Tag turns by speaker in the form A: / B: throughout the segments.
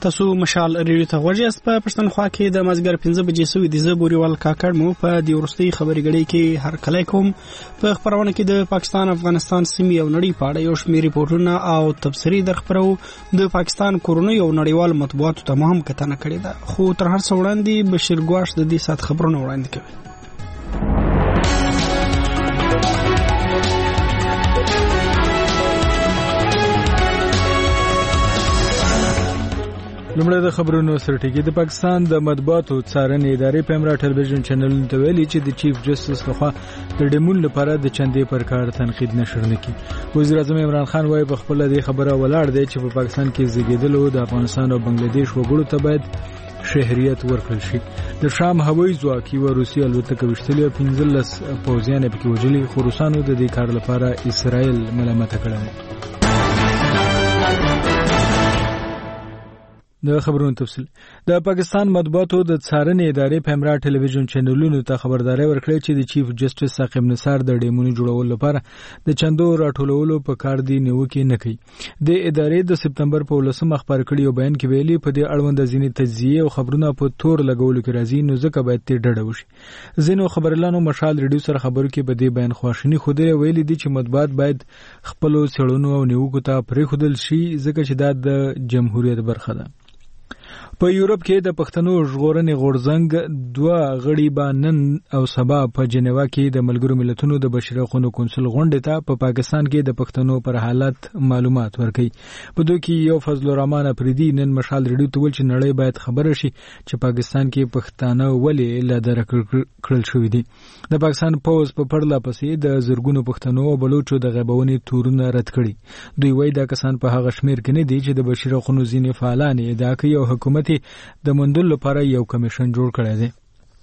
A: تاسو مشال ریډیو ته غوږ یاست. په پښتونخوا کې د مازیګر 5 بجې سوي د زبوري ول کاکړ مو په د ورستي خبري غړي کې هر کله کوم په خبرونه کې د پاکستان افغانستان سیمې او نړۍ په اړه یو شمېر ریپورتونه او تبصري درخبرو د پاکستان کورونی او نړیوال مطبوعاتو ته مهم کتنه کړې ده. خو تر هر څه وړاندې بشیر ګواش د دې سات خبرونه وړاندې کوي.
B: لومړی د خبرونو سرټکی. د پاکستان د مطبوعاتو څارنې ادارې په امرا ټلویزیون چینل ته ویلي چې د چیف جسټس لخوا د ډیمون لپاره د چندې پر کار تنقید نشر نکړي. وزیر اعظم عمران خان وايي په خپل د خبره ولاړ دی چې په پاکستان کې زیږیدلو د افغانستان او بنگلاديش وګړو ته باید شهریت ورکړل شي. د شام هوایي ځواک یو روسي الوتکه وشتلې 15 پوځیان پکې وژلي، خو روسانو د دې کار لپاره اسرائیل ملامت کړی. د خبرونو تفصیل. د پاکستان مطبوعاتو د څارنې ادارې په امرا ټلویزیون چینلونو ته خبرداري ورکړې چې د چیف جسټس ثاقب نثار د ډیمونو جوړولو لپاره د چندو راټولولو په کار دی نیوکې نه کوي. د ادارې د سپتمبر په 18 خبر کړي یو بیان کې ویلي په دې اړوند ځینې تجزیه او خبرونه په تور لګولو کې راځي، نو ځکه باید ته ډډه وشي. ځینو خبرلانو مشال ریډیو سره خبرو کې په دې بیان خواشنی خوده ویلي دي چې مطبوعات باید خپل څېړنو او نیوکو ته پرېښودل شي ځکه چې دا د جمهوریت برخه ده. په یورپ کې د پښتنو ژغورنې غورځنګ 2 غړي به نن او سبا په جنیوا کې د ملګرو ملتونو د بشري حقوقو کونسل غونډې ته په پاکستان کې د پښتنو پر حالت معلومات ورکړي. په دوی کې یو فضل الرحمن افریدي نن مشال ریډیو ته ویل چې نړۍ باید خبره شي چې پاکستان کې پښتانه ولې لا در کړل شوی دي. د پاکستان پوز په پړلا پسې د زرګونو پښتنو او بلوچو د غیبونې تورونه رد کړي. دوی وایي دا کسان په هغه شمیر کې نه دي چې د بشري حقوقو ځینې فعالان ادعا کوي او حکومت د مندل لپاره یو کمیشن جوړ کړی دی.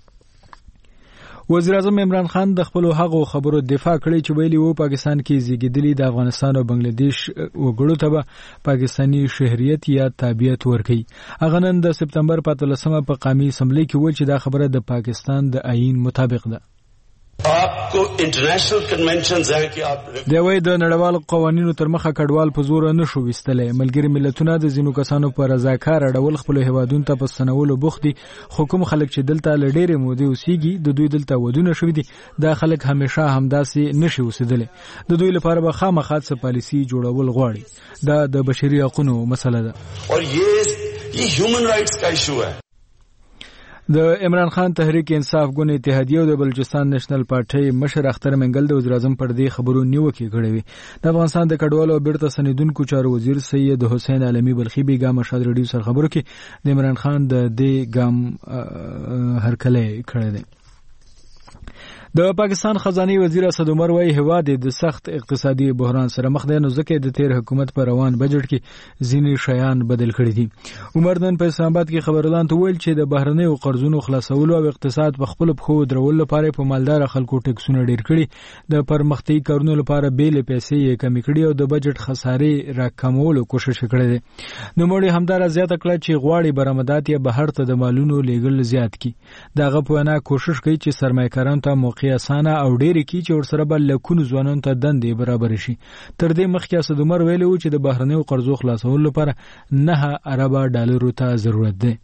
B: وزیر اعظم عمران خان د خپل هغو خبرو دفاع کړی چې ویلي وو پاکستان کې زیږیدلي د افغانستان او بنگلاديش وګړو ته به پاکستاني شهریت یا تابعیت ورکړي. هغه نن د سپتمبر په 13 په قومي اسمبلی کې ویل چې دا خبره د پاکستان د آئین مطابق ده.
C: आपको international conventions है कि आप
B: د وای د نړیوال قوانینو تر مخه کډوال په زور نه شو وستلې. ملګری ملتونه د زینو کسانو پر رضاکار ډول خپل هوادون ته پسنولو بوخت دي. حکومت خلک چې دلته لډېره مودې اوسېږي د دوی دلته ودونه شوې دي. دا خلک همیشه همداسې نشي اوسېدل. د دوی لپاره به خامخات څه پالیسی جوړول غواړي. دا د بشري حقوقو مسله ده
C: او یہ هیومن رائټس کا ایشو ہے.
B: د عمران خان تحریک انصاف ګوند اتحادیه او د بلوچستان نېشنل پارټي مشر اختر منګل د وزیر اعظم پر دې خبرو نیوکې کړې وي. د افغانستان د کډوالو بیرته سندونکو چارو وزیر سید حسین علمی بلخی بیګا مشال ریډیو سره خبرو کې د عمران خان د دې ګام هرکله کړی دی. د پاکستان خزانه وزیر اسد عمر وايي هواد د سخت اقتصادي بحران سره مخ دی، نو ځکه د تیر حکومت پر روان بجټ کې ځینې شیان بدل کړي دي. عمر نن په اسلام آباد کې خبرلان ته ویل چې د بهرنیو قرضونو خلاصولو او اقتصاد په خپل پخو درول لپاره په مالدار خلکو ټیکسونه ډیر کړي، د پرمختي کارونو لپاره بیل پیسې یې کمی کړي او د بجټ خسارې راکمولو کوشش کړي دي. نو موږ همدار زیاته کړه چې غواړي برآمدات یې بهر ته د مالونو لیږل زیات کړي. دغه په انا کوشش کوي چې سرمایه‌کارانو ته موقع اسانه او ډېر کی چې ورسره بل لکونو ځوانانو ته دندې برابر شي. تر دې مخکې اسد عمر ویلو چې د بهرنیو قرضو خلاصولو لپاره 9 ارب ډالرو ته ضرورت ده.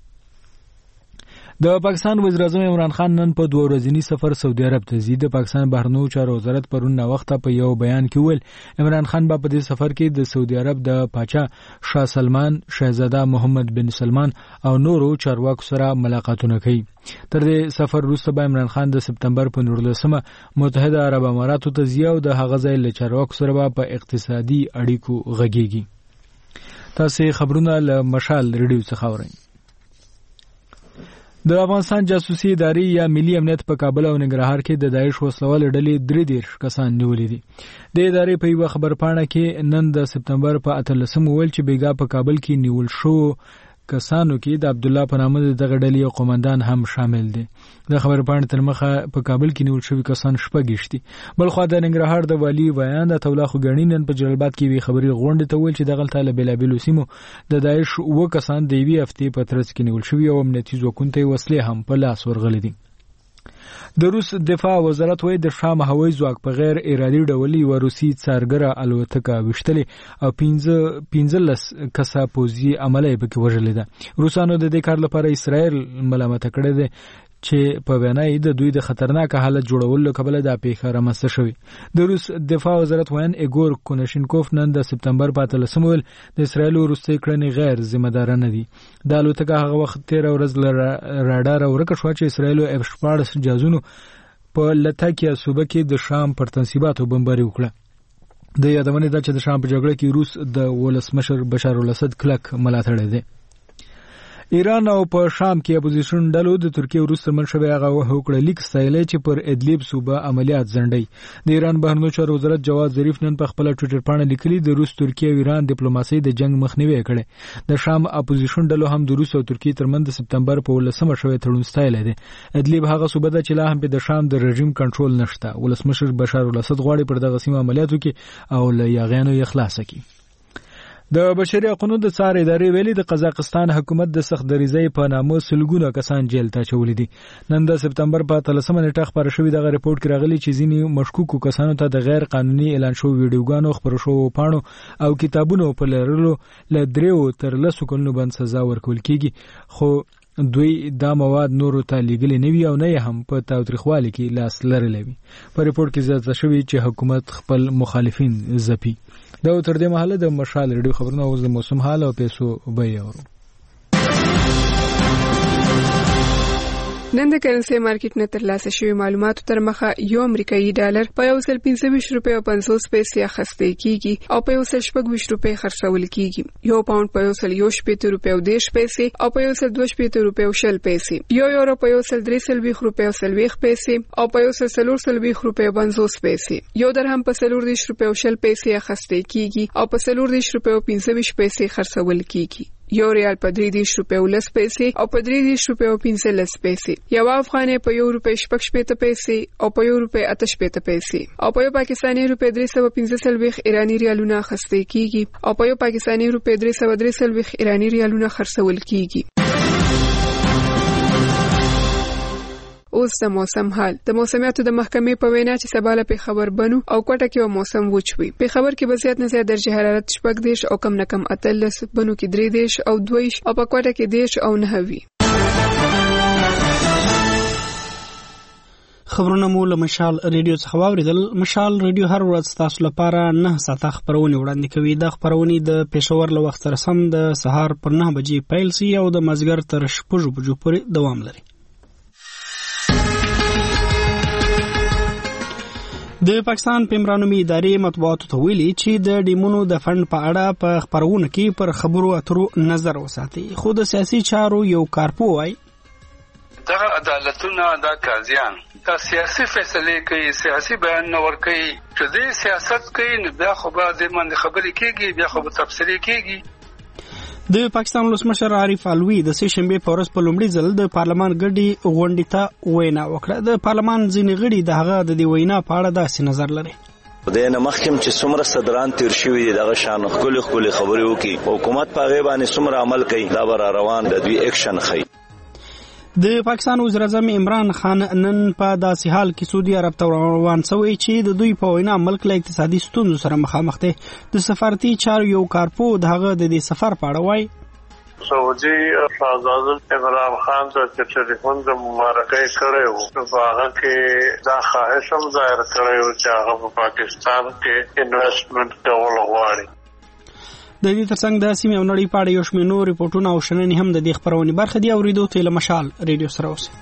B: د پاکستان وزیر اعظم عمران خان نن په 2 ورځنی سفر سعودي عرب ته ځي. د پاکستان بهرنیو چارو وزارت پرون وخت په یو بیان کې ویل عمران خان په دې سفر کې د سعودي عرب د پاچا شاه سلمان، شاهزاده محمد بن سلمان او نورو چارواکو سره ملاقاتونه کوي. تر دې سفر وروسته به عمران خان د سپتمبر په 19 متحده عرب اماراتو ته ځي او د هغه ځای له چارواکو سره په اقتصادي اړیکو غږیږي. تاسو خبرونه له مشال ریډیو څخه اورئ. د افغانستان جاسوسي ادارې یا ملي امنیت په کابل او ننګرهار کې د داعش وسلوال ډلې 33 کسان نیولې دي. د ادارې په یو خبرپاڼه کې نن د سپتمبر په 18 ویل چې بیګا په کابل کې نیول شو کسانو کې د عبد الله په نامه دغه ډلې او قومندان هم شامل دي. د خبرپاڼې تر مخه په کابل کې نیول شوی کسان شپږ. بل خو د ننګرهار د والی ویان د تولا خو غنینن په جلال آباد کې وی خبري غونډه ته ویل چې دغه تل بلابلو سیمو د داعش و کسان د وی هفته په ترڅ کې نیول شوی او امنیتي ځواکونو ته وسلې هم په لاس ورغلې دي. د روس دفاع وزارت وایي د شام هوایي ځواک په غیر ارادي ډول یوه روسي څارګره الوتکه وشتلې او 15 کسه پوځي عمله پکې وژلې ده. روسانو د دې کار لپاره اسرائیل ملامت کړی دی چې په وینای د دوی د خطرناک حالت جوړولو کبله د پیښه رامنځته شوې. د روس دفاع وزارت وایي ایګور کونشینکوف نن د سپتمبر 15 ول د اسرائیل وروستي کړنې غیر ذمہ دارانه دي. د الوتکه هغه وخت 13 ورځ راډار ورکه شو چې اسرائیل F-14 جهازونو په لتاکیا صوبه کې د شام پر تنصیباتو بمباري وکړه. د یادونه ده چې د شام په جګړه کې روس د ولسمشر بشار الاسد کلک ملاتړی دی. ایران او په شام کې اپوزیشن ډلو د ترکیه وروسته منشوي هغه وکړه لیک ستایلی چې پر ادلیب صوبه عملیات زنډي. د ایران بهرنیو چارو وزارت جواد ظریف نن په خپل ټوئیټر باندې لیکلي د روس ترکیه او ایران ډیپلوماسي د جنگ مخنیوي کړي. د شام اپوزیشن ډلو هم د روس او ترکیه ترمنځ د سپتمبر په 18 شوی تړون ستایلی دی. ادلیب هغه صوبه ده چې لا هم په د شام د رژیم کنټرول نشته. ولسمشر بشار الاسد غواړي پر دغه سیمه عملیاتو کې او له یاغیانو یې خلاص کړي. د بشري حقوقو د څار ادارې ویلي د قزاقستان حکومت د سخت دریزۍ په نامه سلګونه کسان جیل ته اچولي دي. نن د سپتمبر په 13 نیټه خبر شوې دغه ریپورت کې راغلي چې ځینې مشکوکو کسانو ته د غیر قانوني اعلان شوو ویډیوګانو خبرو شوو پاڼو او کتابونو په لرلو له 3 تر 10 کلونو باندې سزا ورکول کیږي، خو دوی دا مواد نورو ته لیږلي نه وي او نه هم په تاوتریخوالي کې لاس لرلی وي. په ریپورت کې زیاته شوې چې حکومت خپل مخالفین ځپي. دا تر دې مهاله د مشال ریډیو خبرونه اوس د موسم حال او پیسو بیه اورو.
D: نن د کرنسي مارکیټ نه ترلاسه شوی معلوماتو تر مخه یو امریکایي ډالر په 125 روپۍ او 50 پیسې اخیستل کیږي او په 126 روپۍ خرڅول کیږي. یو پاوند په 180 روپۍ او 10 پیسې او په 122 روپۍ او 10 پیسې. یو یورو په 123 روپۍ او 30 پیسې او په 140 روپۍ او 50 پیسې. یو درهم په 40 روپۍ او 10 پیسې اخیستل کیږي او په 40 روپۍ او 25 پیسې خرڅول کیږي. یو ریال په 30 روپۍ او 10 پیسې او په 30 روپۍ او 15 پیسې. یو افغانۍ په 1 روپۍ 80 پیسې او په 1 روپۍ 88 پیسې او په یو پاکستاني روپۍ 315 ایرانی ریالونه اخیستل کیږي او په یو پاکستاني روپۍ 333 ایرانی ریالونه خرڅول کیږي. اوس د موسم حال. د موسمیاتو د محکمې په وینا چې سبا له پیښور بنو او کوټه کې موسم وچوي. پیښور کې به زیات نه زیات درجه حرارت 14 او کم نه کم 13، بنو کې 13 او 2 او په کوټه کې 10 او 9 وي.
A: خبرونه مو له مشال ریډیو څخه واوریدل. مشال ریډیو هر ورځ تاسو لپاره 9 ساعته خبرونه وړاندې کوي. د خبرونه د پیښور له وخت سره سم د سهار پر 9 بجې پیل سي او د مازیګر تر 6 بجو پورې دوام لري. د پاکستان پیمرانومي ادارې مطبوعاتو ته ویلي چې د ډیمونو د فند په اړه په خبرونه کې پر خبرو اترو نظر وساتي. خو د سیاسي چارو یو کارپو وایي
E: دغه عدالتونه دا قاضیان دا سیاسي فیصله کوي، سیاسي بیان نه ورکوي. چې دې سیاست کوي نو بیا خو به د من خبرې کېږي، بیا خو به تفسیری کېږي.
A: د پاکستان ولسمشر عارف علوي د سې شنبه په ورځ په لومړي ځل د پارلمان غړي غونډې ته وینا وکړه. د پارلمان ځینې غړي د هغه د دې وینا په اړه داسې نظر لري.
F: د محکم چې څومره صدران تیر شوی دغه شان خپل خبرې وکي، حکومت په غیبه باندې څومره عمل کوي، دا بر روان د دوی اکشن خي.
A: د پاکستان وزیر اعظم عمران خان نن په داسې حال کې سعودي عرب ته روان شوی چې د دوی په وینا ملک له اقتصادي ستونزو سره مخامخ دی. د سفارتي چارو یو کارپو دغه د دې سفر په اړه وایي
G: سعودي شاهزاده عمران خان ته ټلیفون د مبارکۍ کړی و. په هغه کې دا خواهش هم ظاهر کړی و چې هغه په پاکستان کې انویسټمنټ کول غواړي.
A: د دې ترڅنګ د سیمې او نړۍ په اړه یو شمېر نور ریپورتونه او شننې هم د دې خبرونې برخه دي. اورېدو ته له مشال ریډیو سره اوسئ.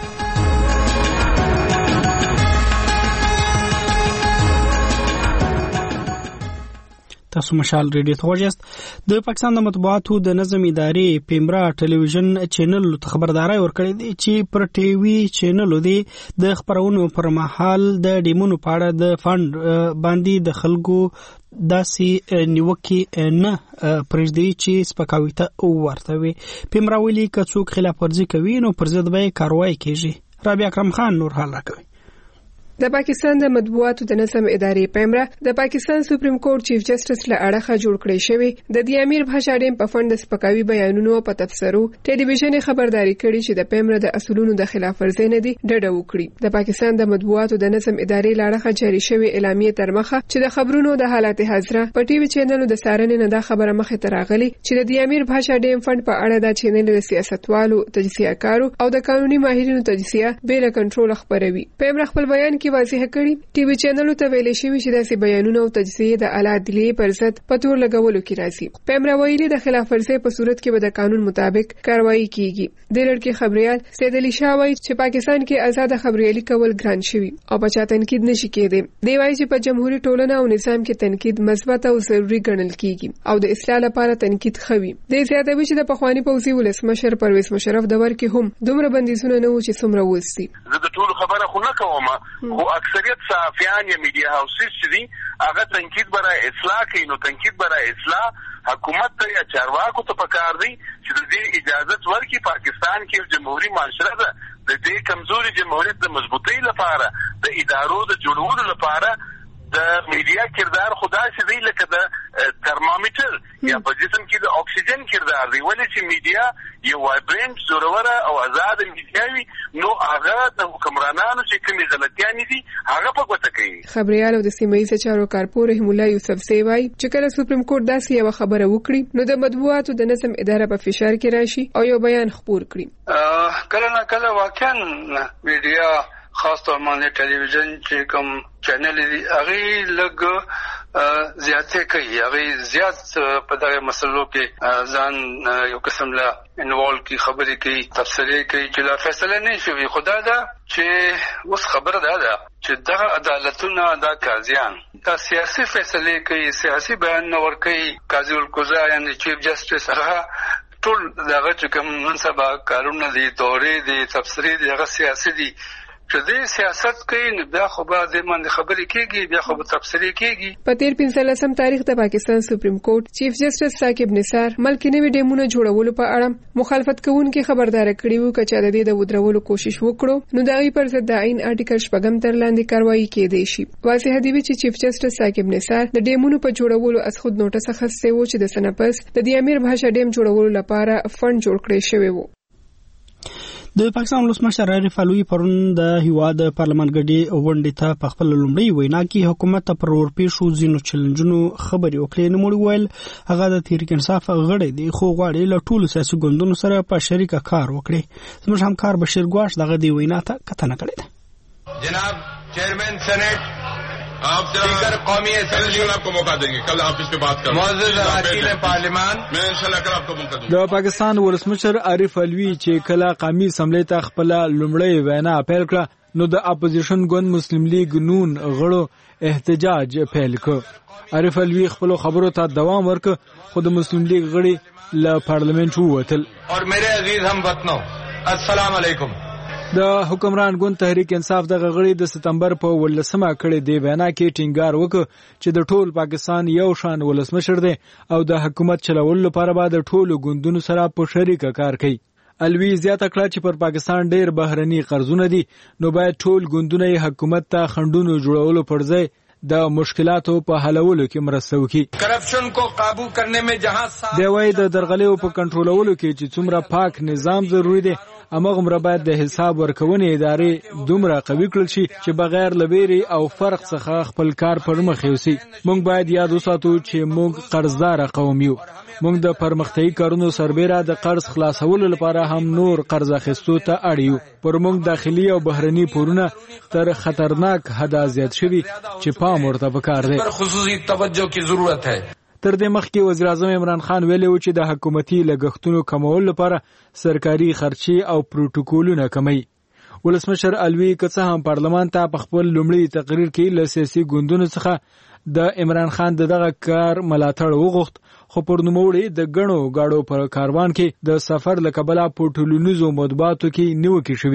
A: تاسو مشال ریډیو ته وژاست. د پاکستان د مطبوعاتو د نظم ادارې پیمرا ټلویزیون چینل ته خبرداري ورکړې دي چې پر ټي وي چینل دی د خبرونو پر مهال د ډیمونو په اړه د فند باندې د خلکو داسې نیوکې نه پرېږدي چې سپکاوي ته ورته وي. پیمرا ویلي که څوک خلاف ورزي کوي نو پر ضد به کاروایی کیږي. رابعه اکرم خان نور حال راکوي.
D: د پاکستان د مطبوعاتو د نظم ادارې پیمرا د پاکستان سپریم کورټ چیف جسټس له اړخه جوړ کړی شوی د دی امیر بھاشا ډیم په فند سپکاوي بیانونو او په تفسیرو ټلویزیون خبرداري کړي چې د پیمرا د اصولونو د خلاف ورزي نه دي ډډه وکړي. د پاکستان د مطبوعاتو د نظم ادارې له اړخه جاری شوی اعلامیه تر مخه چې د خبرونو د حالات حاضره په ټي وي چینلونو د سارنې نه دا خبره مخه تراغلي چې د دی امیر بھاشا ډیم فند په اړه د چینل د سیاستوالو تجزیه کارو او د قانوني ماهرینو تجزیه بل کنټرول خبروي. پیمرا خپل بیان کې واضح کړي ټي وي چینلونو ته ویل شوی چې داسې بیانونه او تجزیه د اعلی عدلیې پر ضد په تور لګولو کې راځي. پیمرا ویلي د خلاف ورزي په صورت کې به د قانون مطابق کاروایی کیږي. د لړ خبريال سید علي شاه وایي چې پاکستان کې آزاد خبريالي کول ګران شوی او په چا تنقید نشي کېدی. دی وایي چې په جمهوریت ټولنه او نظام کې تنقید مثبت او ضروري ګڼل کیږي او د اصلاح لپاره تنقید خوي. د زیاتوي چې د پخوانی پوځي ولسمشر پرویز مشرف د ور کې هم دومره بندیزونه نه و چې څومره وستي.
H: زه د ټول خبره خو نه کوم خو اکثریت صحافیان یا میډیا هاوسز چې دي هغه تنقید برای اصلاح کوي. نو تنقید برای اصلاح حکومت ته یا چارواکو ته پکار دی چې د دې اجازه ورکړي. پاکستان کې جمهوریت معاشره ده د دې کمزوري جمهوریت د مضبوطی لپاره د ادارو د جوړولو لپاره د میډیا کردار خدا چې دی لکه د ترمامیټر یا په جسم کې د اکسیجن کردار دی. ولې چې میډیا یو وایبرنت زوروره او آزاد میډیا وي نو هغه د حکمرانانو چې کومې غلطیانې دي هغه په ګوته کوي.
D: خبريال او د سیمه‌ایز چارو کارپور رحم الله یوسف سی وایي چې کله سپریم کورټ داسې یو خبره وکړي نو د مطبوعاتو د نظم اداره په فشار کې راشي او یو بیان خپور کړي.
E: کله نه کله واقعا میډیا خاص طور باندې ټلویزیون چې کوم چینل دي هغه لګ زیاته کوي. هغه زیات په دغه مسلو کې ځان یو قسم لا انوالو کی خبرې کوي تفسیرې کوي چې لا فیصله نه شوي. خدا دا چې اوس خبره ده چې دغه عدالتونه دا قاضیان دا سیاسي فیصله کوي سیاسي بیان نه ور کوي. قاضي القضا یعنی چیف جسټس هغه ټول دغه چې کوم منصبه کارونه دي دورې دي تفسیرې دي هغه سیاسي دي. چې دې سیاست کوي نو بیا خو به د باندې خبرې کېږي بیا خو به تفسیرې کېږي.
D: په 13 تاریخ د پاکستان سپریم کورټ چیف جسټس ثاقب نثار ملکی نوی ډیمونه جوړولو په اړه مخالفت کوونکي خبردار کړي وو چې د دې د ودرولو کوشش وکړو نو دغه پر ضد د عین آرټیکل 6 تر لاندې کاروایی کېدې شي. واضح دی چې چیف جسټس ثاقب نثار د ډیمونو په جوړولو از خود نوټس اخیسته وو چې د سنپس د دی امیر بھاشا ډیم جوړولو لپاره فند جوړ کړی شوی وو.
A: د پاکستان ولسمشر عارف علوي پرون د هیواد پارلمان غړي غونډې ته په خپل لومړی وینا کې حکومت ته پر ورپېښو ځینو چیلنجونو خبرې وکړې. نو ویل هغه د تحریک انصاف غړي دی خو غواړي له ټولو سیاسي ګوندونو سره په شریکه کار وکړي. زموږ همکار بشیر ګواش دغه دی وینا ته کتنه کړې ده.
I: جناب چیئرمین سینٹ آپ اسپیکر قومی اسمبلی آپ کو موقع دیں گے کل آپ اس پہ بات کریں. معزز اراکین پارلیمان میں انشاءاللہ کل آپ کو موقع دوں گا.
B: د پاکستان ولسمشر عارف علوي چې کله قومي اسمبلی ته خپل لومړی وینا پیل کړه نو د اپوزیشن ګوند مسلم لیگ نون غړو احتجاج پیل کړ. عارف علوي خپل خبرو ته دوام ورکړ خو د مسلم لیگ غړي له پارلیمنت ووتل.
I: اور میرے عزیز ہم وطنو السلام علیکم.
B: د حکمران ګوند تحریک انصاف د غړي د ستمبر په 18 کړي دی وینا کې ټینګار وکړ چې د ټول پاکستان یو شان ولسمشر دی او د حکومت چلولو لپاره به د ټولو ګوندونو سره په شریکه کار کوي. الوی زیاته کړه چې پر پاکستان ډیر بهرني قرضونه دي نو باید ټول ګوندونه حکومت ته خندونو جوړولو پر ځای د مشکلاتو په حلولو کې مرسته وکړي.
I: کرپشن کو قابو کرنے میں جہاں
B: دی وای د درغلیو په کنټرولولو کې چې څومره پاک نظام ضروری دی امغه باید د حساب ورکونې ادارې دومره قوي کړل شي چې بغیر لبيري او فرق څخه خپل کار پر مخ یوسي. موږ باید یاد وساتو چې موږ قرضدار قوم یو. موږ د پرمختګي کارونو سربېره د قرض خلاصولو لپاره هم نور قرض اخیستو ته اړ یو. پر موږ داخلي او بهرني پورونه تر خطرناک حد زیات شوي چې پام ورته پکار دی.
I: خصوصي توجه کی ضرورت ہے.
B: تر دې مخکې وزیر اعظم عمران خان ویلي و چې د حکومتي لګښتونو کمولو لپاره سرکاري خرچي او پروتوکولونه کموي. ولسمشر علوي که څه هم پارلمان ته په خپل لومړي تقریر کې له سیاسي ګوندونو څخه د عمران خان دغه کار ملاتړ وغوښت خو پر نوموړي د غنو گاډو پر کاروان کې د سفر لکبله په ټولنیزو مطبوعاتو کې نیوکې شوې دي.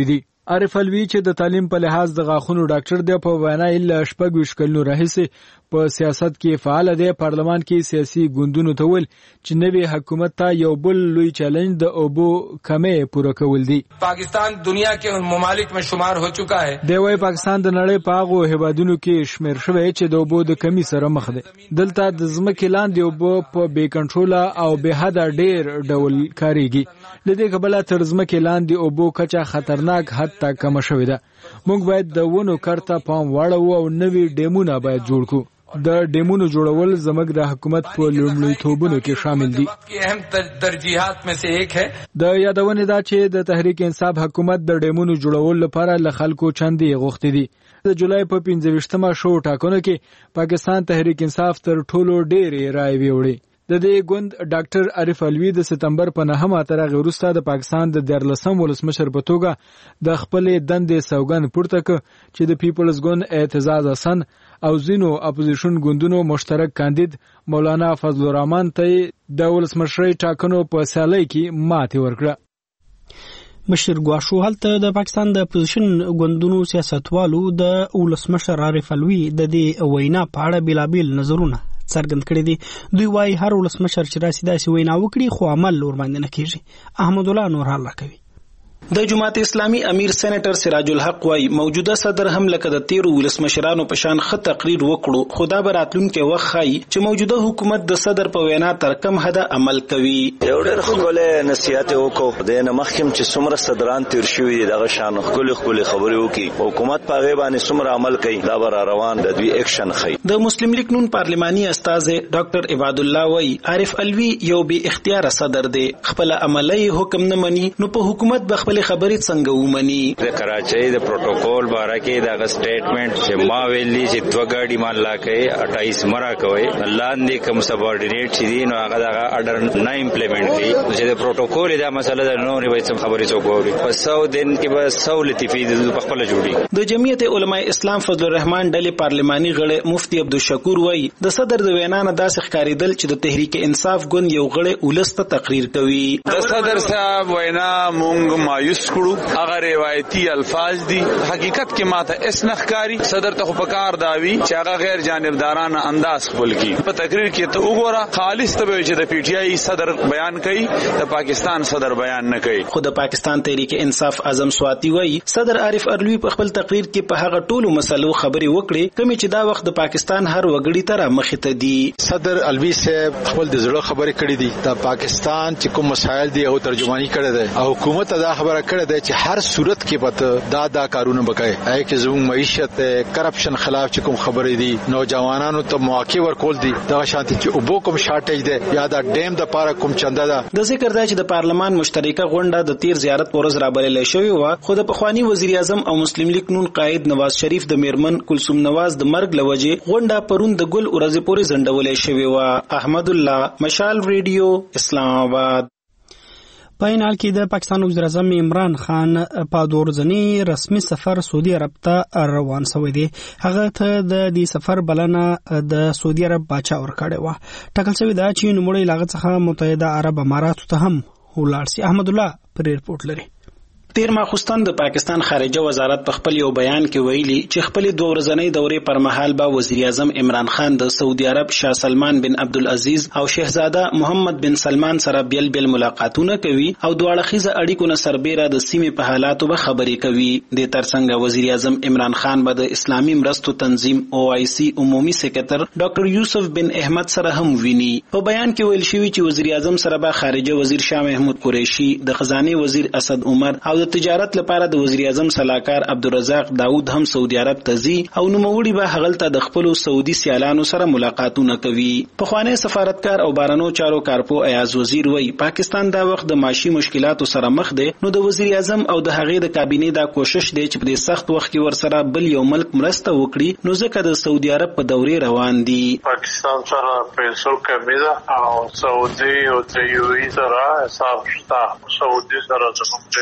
B: عارف الوی چې د تعلیم په لحاظ د غاښونو ډاکټر دی په وینا الا شپږ ویشت کلونو راهیسې په سیاست کې فعال دی. پارلمان کې سیاسي ګوندونو ته ویل چې نوی حکومت ته یو بل لوی چیلنج د اوبو کمې پوره کول دي.
J: پاکستان دنیا کے ان ممالک میں شمار ہو چکا ہے.
B: دی وايي پاکستان د نړۍ په هغو هیوادونو کې شمیر شوی چې د اوبو د کمی سره مخ دی. دلته د ځمکې لاندې اوبو په بې کنټروله او بې حده ډیر ډول کاریږي. د دې کبله تر ځمکې لاندې اوبو کچه خطرناک حد ته کم شوې ده. موږ باید د ونو کرته پام واړو او نوي ډیمونه باید جوړ کړو. د ډیمونو جوړول زموږ د حکومت په لومړیتوبونو کې شامل دي.
J: اهم ترجیحات میں سے ایک ہے.
B: د یادونه دا چې د تحریک انصاف حکومت د ډیمونو جوړول لپاره له خلکو چندې غوښتي دي. د جولای په 15مه شو ټاکنو کې پاکستان تحریک انصاف تر ټولو ډېرې رایې وړي. د دې ګوند ډاکټر عارف الوی د سپتمبر په 9مه تر هغه وروسته د پاکستان د 14 ولسمشر په توګه د خپل دندې سوګند پورته ک چې د پیپلز ګوند اعتزاز حسن او زینو اپوزیشن ګوندونو مشترک کاندید مولانا فضل الرحمن ته د ولسمشرۍ ټاکنو په سیالۍ کې ماتې ورکړه.
A: مشر ګواشو هلته د پاکستان د اپوزیشن ګوندونو سیاستوالو د ولسمشر عارف الوی د دې وینا په اړه بېلابېل نظرونه څرګند کړي دي. دوی وايي هر ولسمشر چې راسي داسې وینا وکړي خو عمل ورباندې نه کیږي. احمد الله نور حال راکوي.
K: د جماعت اسلامي امیر سېنیټر سراج الحق وايي موجوده صدر هم لکه د 13 ولسمشرانو په شان خط تقریر وکړو خو دا براتلونکو وخت خای چې موجوده حکومت د صدر په وینا تر کم حد عمل کوي.
F: یو ډېر خپل نصيحت وکړو د مخکم چې څومره صدران تیر شوی دي دغه شان خپل خبرې وکړي حکومت په غیبه باندې څومره عمل کوي دا بر روان د دوی اکشن خي.
K: د مسلم لیگ نون پارلماني استاد ډاکټر عباد الله وايي عارف الوی یو به اختیار صدر دی خپل عملی حکم نه مني نو په حکومت به خپل خبرې څنګه ومني.
L: د کراچۍ د پروتوکول باره کې دا سټیټمنٹ چې ما ویلي چې دوه ګاډي مان لا کوي 28 مرا کوي لاندې کوم سبارډینیټ چې دي نو هغه دا اډر نه امپلیمنٹ کوي چې د پروتوکول دا مسله ده نو ریوي څه خبرې څوک په 100 دن کې به 100 لطیفي د خپل جوړي.
K: د جمعیت علماء اسلام فضل الرحمن ډلې پارلماني غړی مفتی عبدالشکور وایي د صدر د وینا نه داسې ښکارېدل چې د تحریک انصاف ګوند یو غړی ولسته تقریر کوي.
H: د صدر صاحب وینا مونږ مایوس کړو هغه روایتي الفاظ دي حقیقت کې ماته اس نخکاری صدر ته په کار داوی چې هغه غیر جانبدارانه انداز خپل کی په تقریر کې ته وګوره خالص ته چې د پی ټی آی صدر بیان کوي د پاکستان صدر بیان نه کوي.
K: خو د پاکستان تحریک انصاف اعظم سواتی وایي صدر عارف الوی په خپل تقریر کې په هغه ټولو مسلو خبرې وکړي کومې چې دا وخت د پاکستان هر وګړي ته مخې ته دي.
M: صدر الوی صاحب خپل د زړه خبرې کړې دي د پاکستان چې کوم مسایل دي او ترجمانی کړی دی او حکومت دا خبره کړې ده چې هر صورت کې پته دا کارونه وکړي اې کې زموږ معیشت کرپشن خلاف چې کوم خبرې دي نوجوانانو ته مواقع ورکول دي دا شانتي چې اوبو کوم شارټیج ده یا دا ډیم د پاره کوم چنده ده.
K: د ذکر دا چې د پارلمان مشترکه غونډه د 13 زیارت پورز رابلل شوی و خو د پخوانی وزیر اعظم او مسلم لیگ نون قائد نواز شریف د میرمن کلثوم نواز د مرګ لوجه غونډه پرون د ګل ورځې پورې زندولې شوی و. احمد الله مشال ریډیو اسلام آباد.
A: په این حال کې د پاکستان وزیر اعظم عمران خان په دورځنی رسمي سفر سعودي عرب ته روان شوی دی. هغه ته د دې سفر بلنه د سعودي عرب باچا ورکړې و. ټاکل شوی دا چې نوموړی لاغه څخه متحده عرب اماراتو ته هم ولاړ سي. احمد الله پر ریپورت لري.
K: تیر ماخوستان د پاکستان خارجه وزارت په خپل یو بیان کې ویلي چې خپل دوه ورځنۍ دورې پر مهال به وزیر اعظم عمران خان د سعودي عرب شاه سلمان بن عبدالعزیز او شهزاده محمد بن سلمان سره بیل بیل ملاقاتونه کوي او دوه اړخیزه اړیکو نه سربېره د سیمې په حالاتو به خبرې کوي. د ترڅنګ وزیر اعظم عمران خان به د اسلامي مرستو تنظیم OIC عمومي سکرټر ډاکټر یوسف بن احمد سره هم ویني. په بیان کې ویل شوی چې وزیر اعظم سره به خارجه وزیر شاه محمود قریشي د خزانه وزیر اسد عمر او د تجارت لپاره د وزیر اعظم صلاحکار عبدالرزاق داود هم سعودي عرب ته ځي او نوموړي به هغلته د خپل سعودي سیالانو سره ملاقاتونه کوي. پخوانی سفارتکار او بارنو چارو کارپو ایاز وزیر وای پاکستان دا وخت د معاشي مشکلاتو سره مخ دی نو د وزیر اعظم او د هغې د کابینې دا کوشش دی چې په دې سخت وخت کې ورسره بل یو ملک مرسته وکړي نو ځکه د سعودي عرب په دورې روان دي.
G: پاکستان سره پیسو کمی ده او سعودي او د یو ای سره حساب شته. سعودي سره زموږ د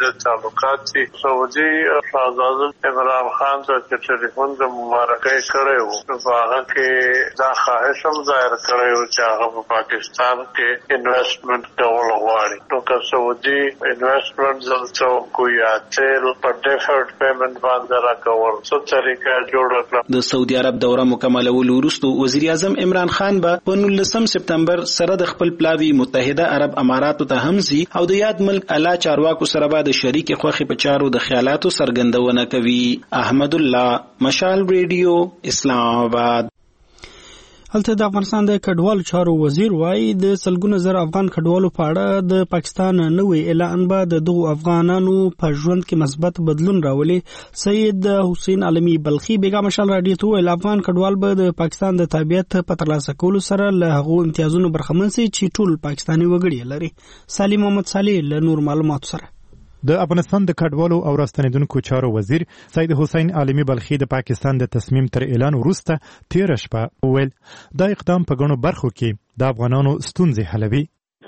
G: تعلقات دي. سعودي شاهزاده عمران خان ته ټلیفون د مبارکۍ کړی وو، په هغه کې دا خواهش هم ظاهر کړی وو چې هغه په پاکستان کې انویسټمنټ کول غواړي. نو که سعودي انویسټمنټ دلته کوي تل په ډیفرډ پیمنټ باندې راکول څه طریقه جوړه کړه.
K: د سعودي عرب دوره مکملولو وروسته وزیر اعظم عمران خان به په 19 سپتمبر سره د خپل پلاوی متحده عرب اماراتو ته هم ځي او د یاد ملک اعلی چارواکو سره به د شریک خوخي په چارو د خیالاتو څرګندونه کوي. احمد الله، مشال ریډیو، اسلام آباد.
A: هلته د افغانستان د کډوالو چارو وزیر وایي د سلګونه زر افغان کډوالو په اړه د پاکستان نوې اعلان به د دغو افغانانو په ژوند کې مثبت بدلون راولي. سید حسین عالمي بلخي بیګا مشال رادیو ته ویل افغان کډوال به د پاکستان د تابعیت په ترلاسه کولو سره له هغو امتیازونو برخمن شي چې ټول پاکستاني وګړي لري. سالم محمد صالح له نور معلوماتو سره.
N: د افغانستان د کډوالو او راستنیدونکو چارو وزیر سید حسین عالمي بلخي د پاکستان د تصمیم تر اعلان وروسته 13 شپه ویل دا اقدام په غنو برخو کې د افغانانو ستونزې حلوي.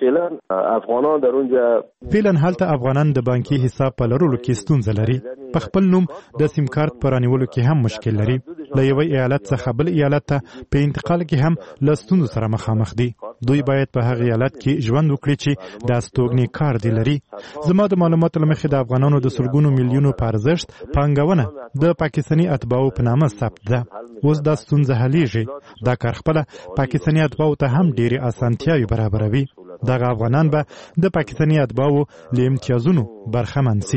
N: فعلا هلته افغانان د بانکي حساب په لرلو کې ستونزه لري. په خپل نوم د سیم کارت پرانیولو کې هم مشکل لري. له یوې ایالت څخه بل ایالت ته په انتقال کې هم له ستونزو سره مخامخ دي. دوی باید په هغه ایالت کې ژوند وکړي چې د استوګنې کار دی لري. زما د معلوماتو لمخې د افغانانو د سلګونو میلیونو په ارزښت پانګونه د پاکستاني اتباعو په نامه ثبت ده. اوس دا ستونزه حلیږي. دا کار خپله پاکستاني اتباعو ته هم ډېرې اسانتیاوې برابروي. دغه افغانان به د پاکستاني اتباعو له امتیازونو برخمن سي.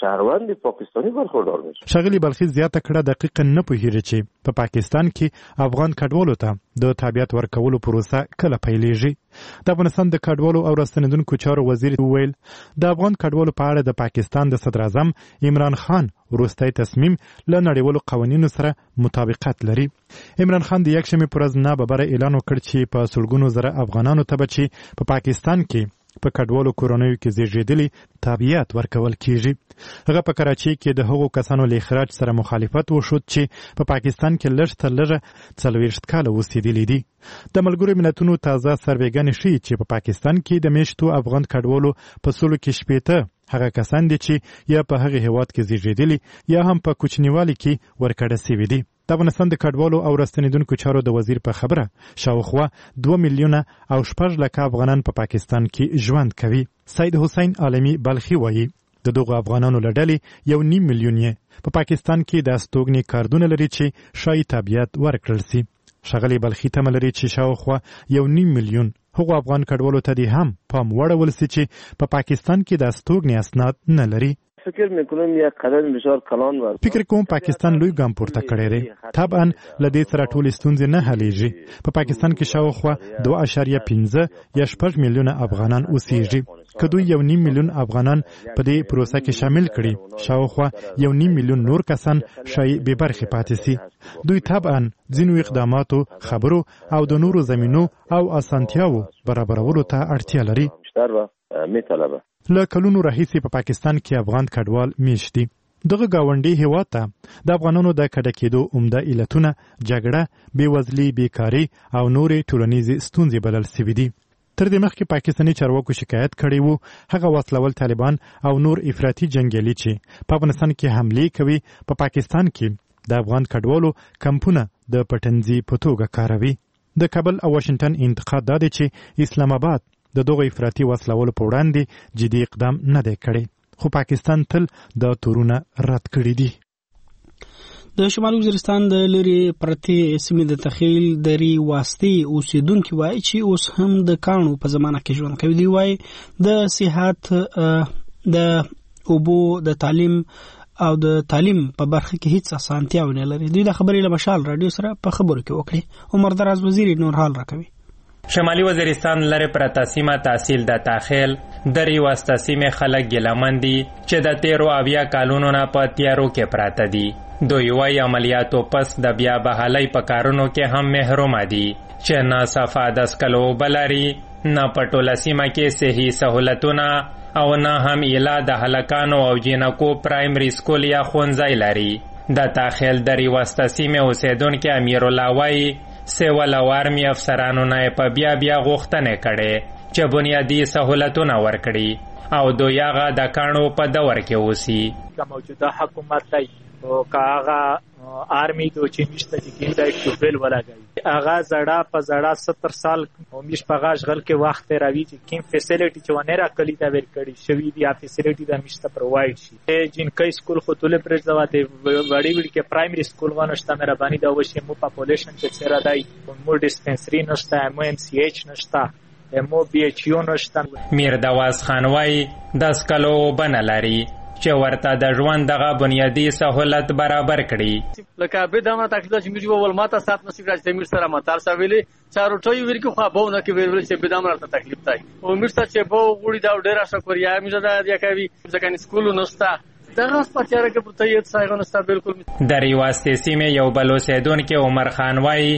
N: شغلي بلخي زیاته کړه دقیقاً نه پوهیږي چې په پاکستان کې افغان کډوالو ته د تابعیت ورکولو پروسه کله پیلېږي. د افغانستان د کډوالو او راستنیدونکو چارو وزیر ویل د افغان کډوالو په اړه د پاکستان د صدر اعظم عمران خان وروستی تصمیم له نړیوالو قوانینو سره مطابقت لري. عمران خان د یکشنبې پر ورځ ناببره اعلان وکړ چې په سلګونو زره افغانانو ته به چې په پاکستان کې په کډوالو کورنیو کې زیږیدلي تابعیت ورکول کیږي. هغه په کراچۍ کې د هغو کسانو له اخراج سره مخالفت وشود چې په پاکستان کې لږ تر لږه 40 کاله اوسېدلي دي. د ملګرو ملتونو تازه سروېګانې ښیي چې په پاکستان کې د میشتو افغان کډوالو په سلو کې 80 هغه کسان دي چې یا په هغه هیواد کې زیږیدلي یا هم په کوچنیوالي کې ورکړه شوي دي. د افغانستان د کډوالو او راستنیدونکو چارو د وزیر په خبره شاوخوا 2 میلیونه او 6 لکه افغانان په پاکستان کې ژوند کوي. سید حسین عالمي بلخي وایي د دغو افغانانو له ډلې 1.5 میلیون یې په پاکستان کې د استوګنې کارتونه لري چې شایي تابعیت ورکړل سي. ښاغلي بلخي تمه لري چې شاوخوا 1.5 میلیون هغو افغان کډوالو ته دې هم پام وړول سي چې په پاکستان کې د استوګنې اسناد نه لري. فکر کوم پاکستان لوی ګام پورته کړی دی. طبعا له دې سره ټولې ستونزې نه حلیږي. په پاکستان کې شاوخوا 2.5 یا 6 میلیونه افغانان اوسېږي. که دوی 1.5 میلیون افغانان په دې پروسه کې شامل کړي شاوخوا 1.5 میلیون نور کسان شایي بې برخې پاتې سي. دوی طبعا ځینو اقداماتو خبرو او د نورو زمینو او اسانتیاو برابرولو ته اړتیا لري. له کلونو راهیسې په پاکستان کې افغان کډوال میشت دي. دغه گاونډي هیواد ته د افغانانو د کډه کېدو عمده علتونه جګړه، بېوزلي، بیکاري او نورې ټولنیزې ستونزې بلل سوي دي. تر دې مخکې پاکستاني چارواکو شکایت کړی وو هغه وسلول طالبان او نور افراطي جنګیالي چې په افغانستان کې حملې کوي په پاکستان کې د افغان کډوالو کمپونه د پټنځي په توګه کاروي. د کابل او واشنگټن انتقاد دا دی چې اسلام آباد د دغه افراطي وسلولو په وړاندې جدي اقدام نه دی کړی، خو پاکستان تل د تورونه رد کړي دي.
A: د شمالي وزیرستان د لري پرتې سیمې د تخیل درې واسطې اوسیدونکي وایي چې اوس هم د کاڼو په زمانه کې ژوند کوي. دی وایي د صحت، د اوبو، د تعلیم او د تعلیم په برخه کې هیڅ اسانتیا ونه لري. دوی د خبرې له مشال رادیو سره په خبرو کې وکړي. عمر دراز وزیر نور حال راکوي.
O: شمالي وزیرستان لري پرته سیمه تحصیل د تاخیل درې واسطه سیمې خلک ګیلمن دي چې د 13 کالونو نه په تیارو کې پراته دي. دوی وايي عملیاتو پس د بیا بحالۍ په کارونو کې هم محروم دي چې نه صفا دسکلو بلري، نه په ټوله سیمه کې صحي سهولتونه او نه هم ایله د هلکانو او جینکو پرایمري سکول یا ښوونځی لري. د تاخیل درې واسطه سیمې اوسیدونکي امیرالله وايي سیول او آرمي افسرانو نه په بیا غوښتنې کړې چې بنیادي سهولتونه ورکړي او دویاغه د کانو په دور کې اوسي.
P: موجوده حکومت دی او کاغه آرمی دو چې نشته چې کیندا ټوبل ولاګي اغا زړه په زړه 70 سال او مش په غاښ غل کې وخت راوي چې کیم فیسیلیټي چې ونه راکلي دا ور کړی شوی دی فیسیلیټي دا مشته پروواید شي جن کای سکول خو تل پر ځواته وړي وړي کې پرایمری سکول ونشته مهرباني دا وشي مو پاپولیشن چې سره دی مو ډیسپنسری نشته مو ام سی ایچ نشته مو بی ایچ یو نشته.
O: میر دواز خان وای 10 کلو بنلاري چې ورته د ژوند دغه بنیادی سہولت برابر کړي.
Q: لکه به دمه تکلیف چې موږ ول ماته سات نصیب راځي میر سره ماتار سویلې چارو ټوي ورکی خو به نه کې ویل چې به دمه راته تکلیف تای او میر ته چې به غوړي دا ډیر شکریا مې دا یا کوي ځکه سکول نوستا دغه سپچاره کې پته یې څنګه نوستا بالکل.
O: د ریواسته سیمه یو بل اوسیدونکو عمر خان وای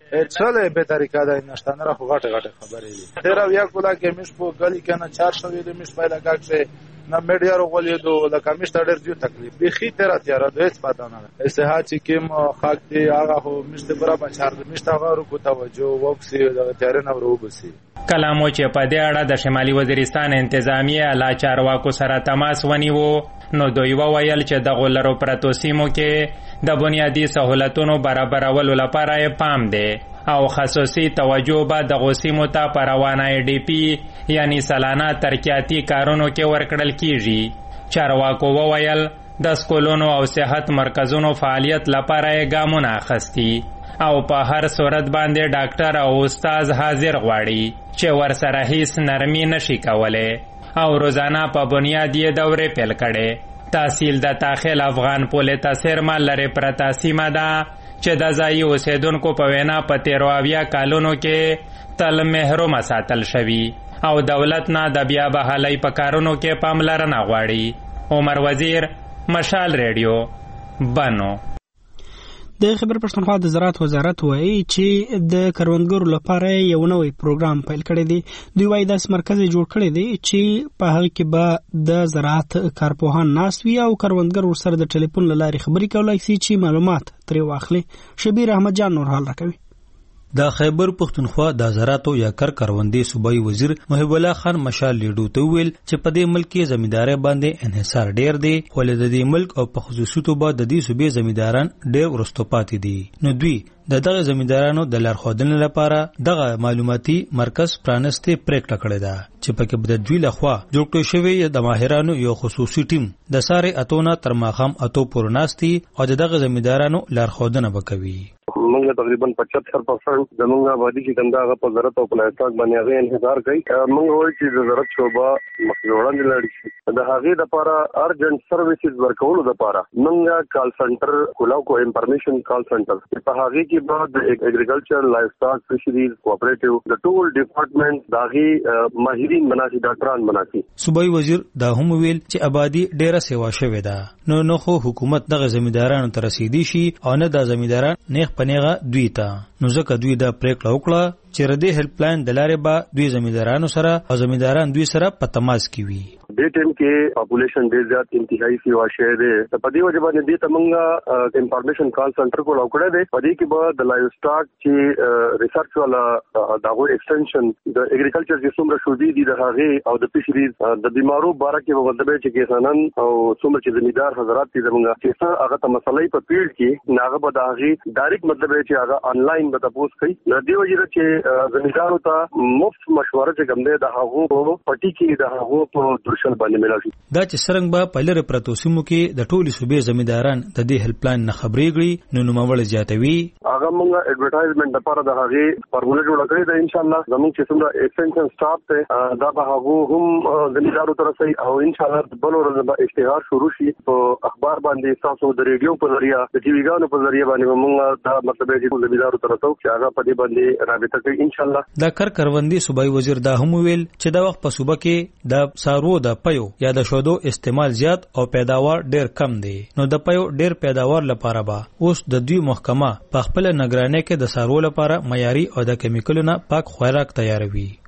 R: چله به طریقه دا نشته نه خو غټه خبرې دي تیرا بیا کولا کې مش په غلی کنه 400 دې مش پیدا کاږي نه میډیا وروغلی دو لکه مشته ډېر دیو تکلیف بخي تیرا د هیڅ پاتہ نه استحاج کیم خاک دی هغه هو مشته برابر چار مشته غارو کو توجه وکسي د تیار نه وروبسي.
O: کلامو چې په دې اړه د شمالي وزیرستان انتظامیه لا چارواکو سره تماس ونیو نو دوی وویل چې د غولرو پرتو سیمو کې د بنیادی سہولتونو برابرولو لپاره پام دی او خصوصي توجه به د غوسیمو ته پر روانه ډي پی یعنی سالانه ترقیاتی کارونو کې ورکړل کیږي. چارواکو وویل د سکولونو او صحت مرکزونو فعالیت لپاره ګامونه اخیستي او په هر صورت باندې ډاکټر او استاد حاضر غواړي چې ورسره هیڅ نرمي نشي کولی او روزانه په بنیاد یې دورې پیل کړي. تحصیل د تاخیل افغان پول تاثیر لري پرته سیمه ده چې د ځایي اوسیدونکو په وینا په 13 کالونو کې تل محروم ساتل شوي او دولت نه د بیا بحالۍ په کارونو کې پاملرنه غواړي. عمر وزیر مشال ریډیو بنو.
A: د خبر پښتونخوا د زراعت وزارت وایي چې د کروندګرو لپاره یو نوی پروګرام پیل کړی دی. دوی وایي داسې مرکز جوړ کړی دی چې په هغه کې به د زراعت کارپوهان ناست وي او کروندګر ورسره د ټلیفون له لارې خبرې کولی شي چې معلومات ترې واخلي. شبیر احمد جان نور حال راکوي.
S: د خیبر پښتونخوا د زراعت او کروندې صوبایي وزیر محب الله خان مشال لیډو ته ویل چې په دې ملک کې زمینداري باندې انحصار ډیر دی خو د دې ملک او په خصوصي توګه د دې صوبې زمینداران ډیر ورستو پاتې دي. نو دوی دغه زمیندارانو د لارښودنې لپاره دغه معلوماتي مرکز پرانستې پریکړه کړې ده چې پکې د دوی لخوا جوړ کړی شوی د ماهرانو یو خصوصي ټیم د ساري اتونه تر ماخام اتو پورې ناستي او دغه زمیندارانو لارښودنه وکوي.
T: موږ تقریبا 75% زموږ آبادی چې څنګه په زراعت او پلاستیک باندې هغه انحصار کوي. موږ وایو چې د زراعت شوبه مخجوړه لري د هغه لپاره ارجنټ سرویسز ورکولو لپاره موږ کال سنټر کولاو کو انفارمیشن کال سنټر په هغه کې بعد اګریکلچر لایف سټاک فشریز کوآپریټیو د ټول ډپارټمنټ داغي ماهرین مناسي ډاکټران مناسي.
S: صوبایي وزیر دا هم ویل چې آبادی ډیره سیوا شوې ده نو خو حکومت دغه زمیندارانو ته رسیدي شي او نه د زمینداران نیغ پنیغه دوی ته نو ځکه دوی دا پریکړه وکړه چې ردی هیلپ لاین د لارې به دوی زمیندارانو سره او زمینداران دوی سره په تماس کې وي.
T: دې ټیم کې پاپولیشن ډېر زیات انتهایی سیوا شوی دی. په دې وجه باندې دې تمنګ انفارمیشن کال سنټر کو لاکړه دی. په دې کې به د لایف سټاک چې ریسرچ والا دغه ایکسټنشن د اګریکلچر چې څومره شوبې دي د هغه او د فشریز د بیمارو باره کې به مطلب چې کسانن او څومره چې زمیندار حضرات دي زمونږ چې هغه ته مسلې په پیډ کې ناغه به د هغه ډایرکټ مطلب چې هغه انلاین به تاسو کوي. د دې وجه چې زمیندارو ته مفت مشوره چې کوم دی د هغه په پټي کې د هغه په درشل باندې ملاشي.
S: دا چې څنګه به په لری پرتو سیمو کې د ټولي صوبې زمینداران د دې هیلپ لاین نه خبرې کړي نو نوموړ زیاتوي.
T: هغه موږ ایڈورټایزمنت لپاره د هغه فارموله جوړ کړی دی. ان شاء الله زموږ چې څومره ایکسټنشن سټاف ته دا به هغه هم زمیندارو تر سي او ان شاء الله بل ورځ به اشتهار شروع شي په اخبار باندې تاسو د ریډیو په ذریعہ د ټي وی غانو په ذریعہ باندې موږ دا مطلب چې زمیندارو تر څو چې هغه په دې باندې رابطه کوي ان شاء الله.
S: د کروندې صوبایي وزیر دا هم ویل چې دا وخت په صوبه کې د سارو د پيو یا د شودو استعمال زیات او پیداوار ډیر کم دی نو د پيو ډیر پیداوار لپاره به اوس د دوی محکمه په خپل نگرانۍ کې د سارو لپاره معیاري او د کیمیکلونو پاک خوراک تیاروي.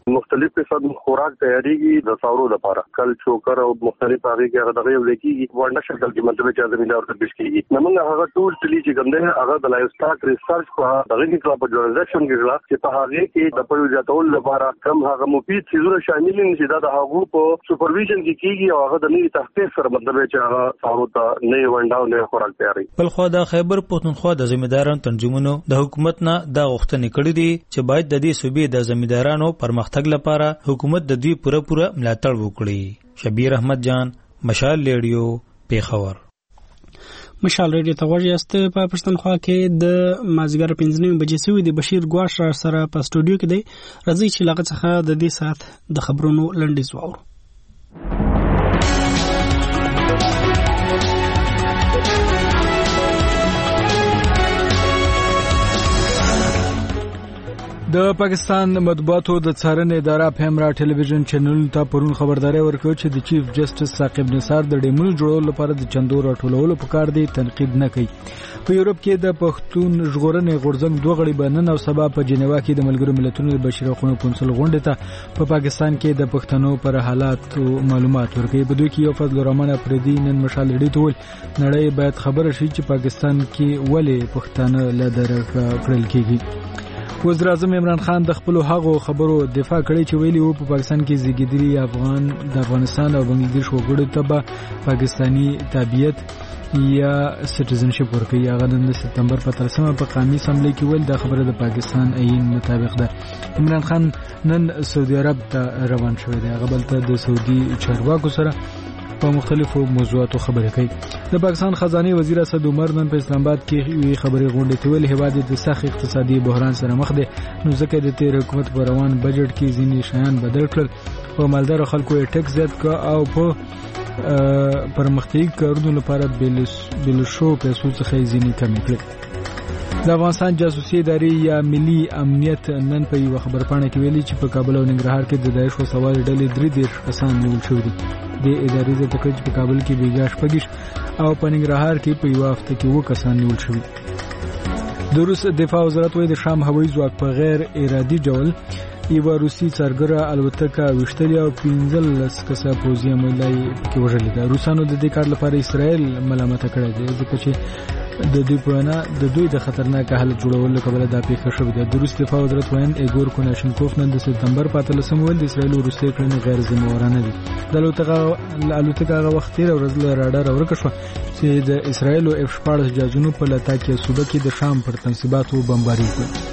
T: مختلف قسم خوراک تیاریږي د ثورو لپاره کل چوکر او مختلف هغه کې هغه دغه ولیکي ورنه شکل کې مطلب چې زمیندار ته پیش کیږي نمنګ هغه ټول تلی چې کوم دی هغه د لایف سټاک ریسرچ په دغه کې کلا په جورنالایزیشن کې چې په هغه کې د پروژاتول لپاره کم هغه مفید څیزونه شامل دي چې دا هغه په سپرویژن کې کیږي او هغه د نوي تحقیق سره مطلب چې هغه ثورو ته نه ونډاو نه خوراک تیاری.
S: بل خو د خیبر پښتونخوا د زمیندارانو تنظیمونو د حکومت نه د غوښتنې کړې دي چې باید د دې صوبې د زمیندارانو پرمختګ لپاره حکومت د دوی پوره ملاتړ وکړي. شبیر احمد جان، مشال ریډیو، پیښور.
A: مشال ریډیو ته ورجسته په پښتونخوا کې د مازیګر 5 بجې سوي د بشیر ګواش را سره په سټوډیو کې دی. راځي چې لغه څخه د دې سات د خبرونو لنډیز واورو.
B: د پاکستان مطبوعاتو د څارنې اداره پیمرا ټلویزیون چینل ته پرون خبرداري ورکړه چې د چیف جسټس ثاقب نثار د ډیمونو جوړولو لپاره د چندو راټولولو په کار دی تنقید نه کوي. په یورپ کې د پښتون ژغورنې غورځنګ دوه غړي بنن او سبا په جنیوا کې د ملګرو ملتونو د بشري حقوقو کونسل غونډې ته په پاکستان کې د پښتنو پر حالات معلومات ورکوي. په دوی کې یو فضل الرحمن افریدي نن مشال ریډیو ته ویل نړۍ باید خبره شي چې پاکستان کې ولې پښتانه لدرک کړل کېږي. وزیر اعظم عمران خان د خپل هغو خبرو دفاع کړې چې ویلي وو په پاکستان کې زیږیدلي د افغانستان او بنگلاديش وګړو ته به پاکستانی تابعیت یا سټیزنشپ ورکوي. هغه د سپتمبر په 13 په قومي اسمبلی کې ویل دا خبره د پاکستان عین مطابق ده. عمران خان نن سعودي عرب ته روان شوی دی. هغه بلته د سعودي چارواکو سره په مختلفو موضوعاتو خبرې کوي. د پاکستان خزانه وزیر اسد عمر نن په اسلام آباد کې خبرې غونډې ته ویل هیواد د سخت اقتصادي بحران سره مخ دی نو ځکه د تیر حکومت په روان بجټ کې ځینې شیان بدل کړل او مالدار خلکو یې ټیکس زیات کړ او په پرمختګ کارونو لپاره بل شو پیسو څخه ځینې کم کړل. د افغانستان جاسوسي ادارې یا ملي امنیت نن په یو خبرپاڼه کې ویلي چې په کابل او ننګرهار کې د داعش وسوال ډلې 3 کسان نیول شوي دي. د ادارې د تکړه په کابل کې بیګا شپږ او په ننګرهار کې په یو هفته کې 2 کسان نیول شوي. د روس دفاع وزارت وایي د شام هوایي ځواک په غیر ارادي ډول یو روسي څارګره الوتکه وشتلې او 15 کسه پوځي عملای کې وژل دي. روسانو د دې کار لپاره اسرائیل ملامت کړی دی ځکه چې د دوی په وینا د دوی د خطرناک حالت جوړولو کبله دا پیښه شوې ده. د روس دفاع وزارت وایي ایګور کوناشنکوف نن د سپتمبر په 13 ول د اسرائیل او روسیې کړنې غیر ذمہوارانه دي. د الوتکه هغه وخت تیر ورځ له راډار ورکه شو چې د اسرائیل او F-14 جهازونو په لاتاکیه صوبه کې د شام پر تنصیباتو بمباري وکړه.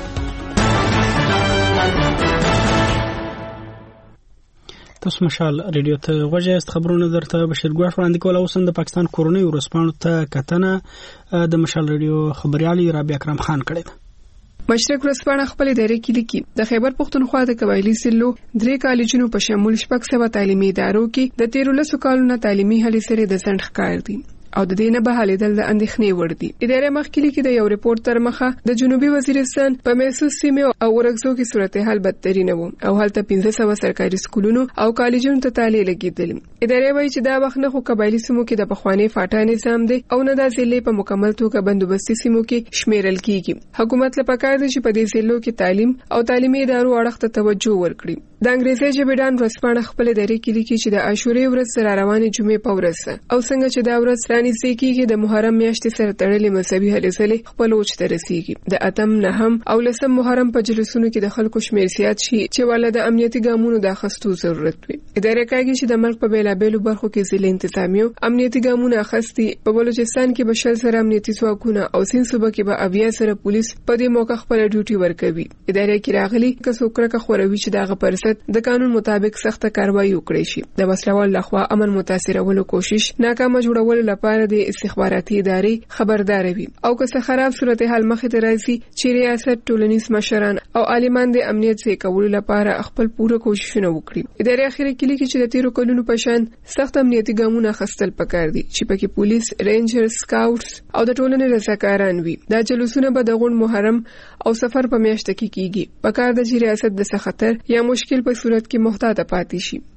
A: تاسو مشال ریډیو ته غوږی خبرونه درته بشیر ګواش وړاندې کول او سند پاکستان کورونی ورسپانو ته کتنه د مشال ریډیو خبريالي رابعه اکرم خان کړی ده.
D: مشرق ورسپانه خپل ادارې کې لیکي د خیبر پښتونخوا د قبایلی سلو 3 کالجونو په شمول 6 تعلیمي ادارو کې د 13 کالونو تعلیمي هلې سره د سند ښکار دي او د دینه به حلیدل د اندېښنې وړ دي. ادارې مخکې کې د یو ریپورت تر مخه د جنوبي وزیرستان په محسوس سیمه او ورغزو کې صورتحال بدترینه وو او هلته 1500 سرکاري سکولونو او کالجونو ته تالی لګیدل. ادارې وایي چې دا وخت نه خو قبایلی سیمو کې د بخوانی فاټا نظام دی او نه د ضلع په مکمل توګه بندوبستي سیمو کې شمیرل کیږي. حکومت لپاره کار دی چې په دې ضلعو کې تعلیم او تعلیمي ادارو اړخ ته توجه ورکړي. د انګریزي ژبې ورسپانه خپل ادارې کې لیکي چې د عاشورې ورځ سره روانې جمعې په ورځ او څنګه چې دا ورځ رانیسي کېږي د محرم میاشتې سره تړلې مذهبي هلې ځلې خپل اوج ته رسیږي. د اتم نهم او لسم محرم په جلسونو کې د خلکو شمیر زیات شي چې ول د امنیتي ګامونو د اخیستو ضرورت وي. ادارې کوي چې د ملک په بیلابېلو برخو کې ضلع انتظامیو امنیتي ګامونه اخیستي. په بلوچستان کې بشل سره امنیتي ځواکونه او سین صوبه کې به اویا سره پولیس په دې موقع خپل ډیوټي ورکوي. ادارې کې راغلي که څوک خوروي چې دغه پرست د قانون مطابق سخت کاروایی وکړي شي. د وسلوال لخوا امن متاثرولو کوشش ناکامه جوړولو لپاره د استخباراتي ادارې خبردار وي او که څه خراب صورتحال مخې ته راځي چې ریاست ټولنیز مشران او عالمان د امنیت ځای کولو لپاره خپل پوره کوششونه وکړي. ادارې اخیری کې لیکي چې د 13 کلونو په شان سخت امنیتي ګامونه اخیستل پکار دي چې پکې پولیس، رینجر، سکاوټس او د ټولنې رضاکاران وي. دا جلوسونه به د غون محرم او سفر په میاشت کې کیږي. پکار د ریاست د خطر یا مشکل په صورت کې محتاط پاتې شي.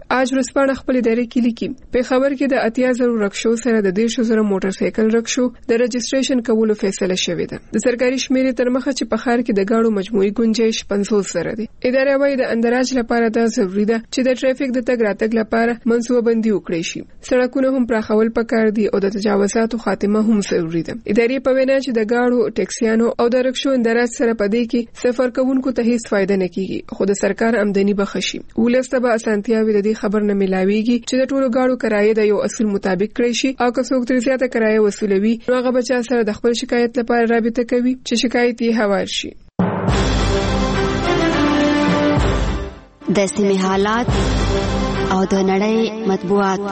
D: آج ورځپاڼه خپل ادارې کې لیکي په خبر کې د 80,000 رکشو سره د 1,000 موټر سایکل رکشو د رجسټریشن کولو فیصله شوې ده. د سرکاري شمیرې تر مخه چې په ښار کې د گاډو مجموعي گنجائش 50 سره دی. ادارې وايي د اندراج لپاره دا ضروري ده چې د ټریفیک د تګ راتګ لپاره منصوبه بندي وکړي شي. سړکونه هم پراخول پکار دي او د تجاوزاتو خاتمه هم ضروري ده. ادارې په وینا چې د گاډو ټیکسیانو او د رکشو اندراج سره پدې کې سفر کوونکو ته هیڅ فائدہ نه کیږي، خو د سرکار آمدنی بخښي. ولسته به اسانتیاوي د دې خبر نه ملاويږي چې د ټولو گاډو کرایه د یو اصل مطابق کړی شي او که څوک تر زیاته کرایه وصولوي نو هغه بچا سره د خپل شکایت لپاره رابطه کوي چې شکایت یې هوار شي.
U: د سیمې حالات او د نړۍ مطبوعات.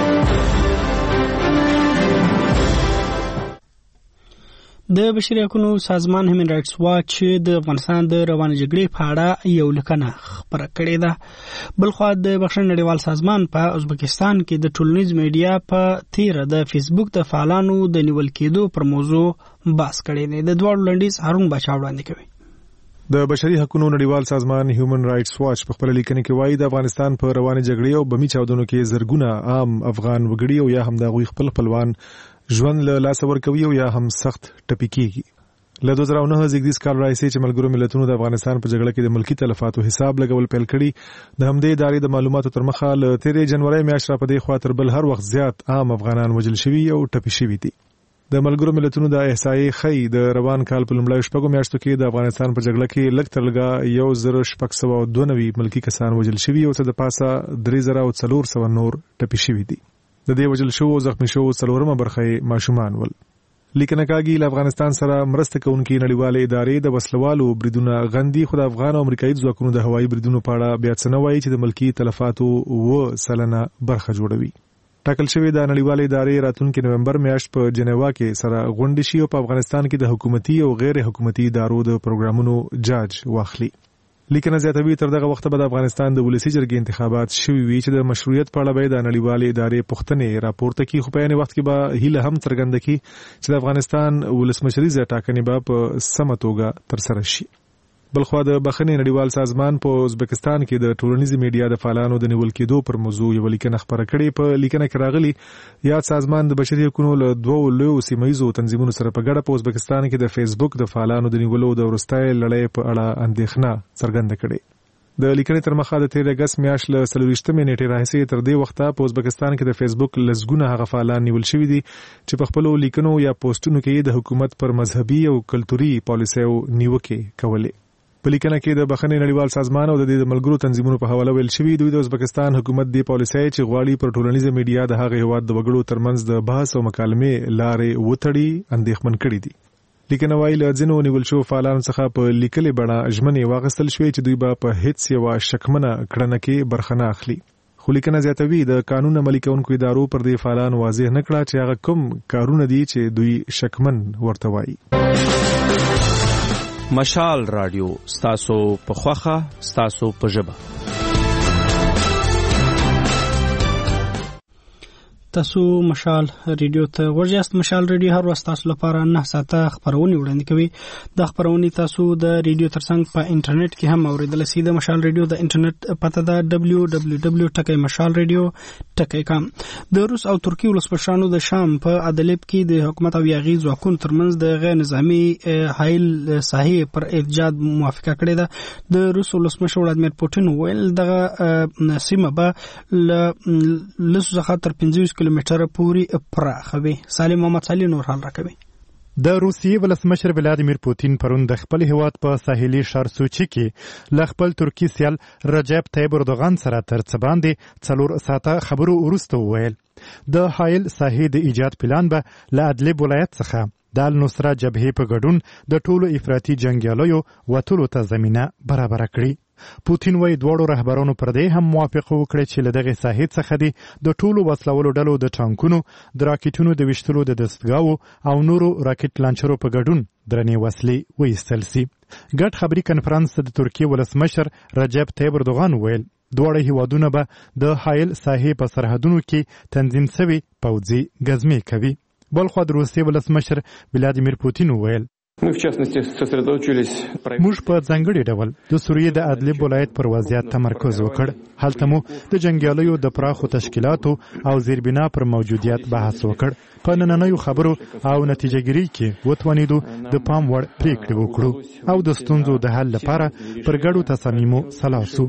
A: د بشري حقوقو سازمان هیومن رائټس واچ د افغانستان د روانه جګړې په اړه یو لیکنه خپره کړې ده. بلخو د بخښنې نړیوال سازمان په ازبکستان کې د ټولنیز میډیا په تیر د فیسبوک د فعالانو د نیول کېدو پر موضوع بحث کړی دی. د دوړ لنډیز هارون بچا وړاندې کوي.
V: د بشري حقوقو نړیوال سازمان هیومن رائټس واچ په خپل لیکنه کې وایي د افغانستان په روانه جګړې او بمی چاودنو کې زرګونه عام افغان وګړي او یا هم د غوي خپلوان ژوند له لاس ورکوي او یا هم سخت ټپي کیږي. له 2009 زیږدیز کال راځي چې ملګرو ملتونو د افغانستان په جګړه کې د ملکی تلفاتو حساب لګول پیل کړي. د همدې ادارې د معلوماتو تر مخه له 13 جنوري میاشتې په دې خاطر بل هر وخت زیات عام افغانان وژل شوي او ټپي شوي دي. د ملګرو ملتونو د احصایې خی د روان کال په لومړیو شپږو میاشتو کې د افغانستان په جګړه کې لږ تر لږه 1,692 ملکی کسان وژل شوي او څه د پاسه 3,400 نور ټپي شوي دي. د دې وژل شوو او زخمی شوو څلورمه برخه ماشومان ول. لیکنه کاږي له افغانستان سره مرسته کوونکې نړیوالې ادارې د وسلوالو بریدونو غندي، خو د افغان او امریکایي ځواکونو د هوایي بریدونو په اړه بیا څه نه وایي چې د ملکی تلفاتو 2% برخه جوړوي. ټاکل شوی د نړیوالې ادارې راتلونکي نومبر میاشت په جنیوا کې سره غونډه شي او په افغانستان کې د حکومتي او غیر حکومتي ادارو د پروګرامونو جاج واخلي. لیکنه زیاتوي تر دغه وخت به د افغانستان د ولسی جرګې انتخابات شوي وي چې د مشروعیت په اړه به د نړیوالې ادارې پوښتنې راپورته کړي، خو په یعنی وخت کې به هیله هم څرګنده کړي چې د افغانستان ولسمشریزه ټاکنې به په سمه توګه ترسره شي. بلخو د بخښنې نړیوال سازمان په ازبکستان کې د ټولنیز میډیا د فعالانو د نیول کېدو پر موضوع یو لیکنه خپره کړې. په لیکنه کې راغلي یاد سازمان د بشري حقوقو له دوه لویو سیمایي تنظیمونو سره په ګډه په ازبکستان کې د فیسبوک د فعالانو د نیولو د وروستۍ لړۍ په اړه اندېښنه څرګنده کړې. د لیکنې تر مخه د 13 اگست میاشت له 24 نیټې راهیسې تر دې وخته په ازبکستان کې د فیسبوک لزګونه هغه فعالان نیول شوي دي چې په خپل لیکنو یا پوسټونو کې د حکومت پر مذهبي او کلتوري پالیسیو نیوکې کولې. په لیکنه کې د بخښنې نړیوال سازمان او د ملګرو تنظیمونو په حواله ویل شوی دوی د ازبکستان حکومت دی پالیسي چې غواړي پر ټولنیزه میډیا د هغه هواد د وګړو ترمنځ د بحث او مکالمې لارې وتړي اندېښمن کړي دي. لیکنه وايي له ځینو نیول شو فعالانو څخه په لیکلې بڼه ژمنې واغستل شوې چې دوی به په هیڅ یو شکمنه کړنه کې برخه نه اخلي. خو لیکنه زیاتوي د قانون عملي کوونکو ادارو پر دې فعالان واضح نه کړه چې هغه کوم کارونه دي چې دوی شکمن ورته وایي.
W: مشال رادیو ستاسو په خوخه ستاسو په ژبه.
A: تاسو مشال ریډیو ته ورجاست. مشال ریډیو هر وخت تاسو لپاره 9 ساعته خبرونه وړاندې کوي. د خبرونه تاسو د ریډیو ترڅنګ په انټرنیټ کې هم اوریدل شي. د مشال ریډیو د انټرنیټ پته ده www.mashalradio.com. د روس او ترکی ولسمشرانو د شام په ادلب کې د حکومت او یاغي ځواکونو ترمنځ د غیر نظامی حایل ساحې پر ایجاد موافقه کړې ده. د روس ولسمشر ولادمیر پوتین ویل دغه سیمه به لسو تر 50 کیلومتره پوري پراخوي. سالم محمد صالح نور حال راکوي.
N: د روسیې ولسمشر ولادیمیر پوتین پرون د خپل هیواد په ساحلي ښار سوچي کې له خپل ترکی سیال رجب طیب اردوغان سره تر څه باندې 4 ساعته خبرو وروسته وویل د حایل ساحې د ایجاد پلان به له ادلب ولایت څخه د النصره جبهې په ګډون د ټولو افراطي جنګیالیو وتلو ته زمینه برابره کړي. پوتین وایي دواړو رهبرانو پر دې هم موافقه وکړه چې له دغه ساحې څخه د ټولو وسلوالو ډلو د ټانکونو د راکټونو د ویشتلو د دستګاو او نورو راکټ لانچرو په ګډون درنې وسلې وایستل سي. ګډ خبري کنفرانس د ترکیې ولسمشر رجب طیب اردوغان ویل دواړه هیوادونه به د حایل ساحې په سرحدونو کې تنظیم شوي پوځي ګزمې کوي. بلخو د روسیې ولسمشر ولادیمیر پوتین ویل موږ په ځانګړي ډول د سوریې د ادلب ولایت پر وضعیت تمرکز وکړ. هلته مو د جنګیالیو د پراخو تشکیلاتو او زیربنا پر موجودیت بحث وکړ. په نننیو خبرو او نتیجهګیری کې وتوانیدو د پام وړ پریکړې وکړو او د ستونزو د حل لپاره پر ګډو تصامیمو سلا شو.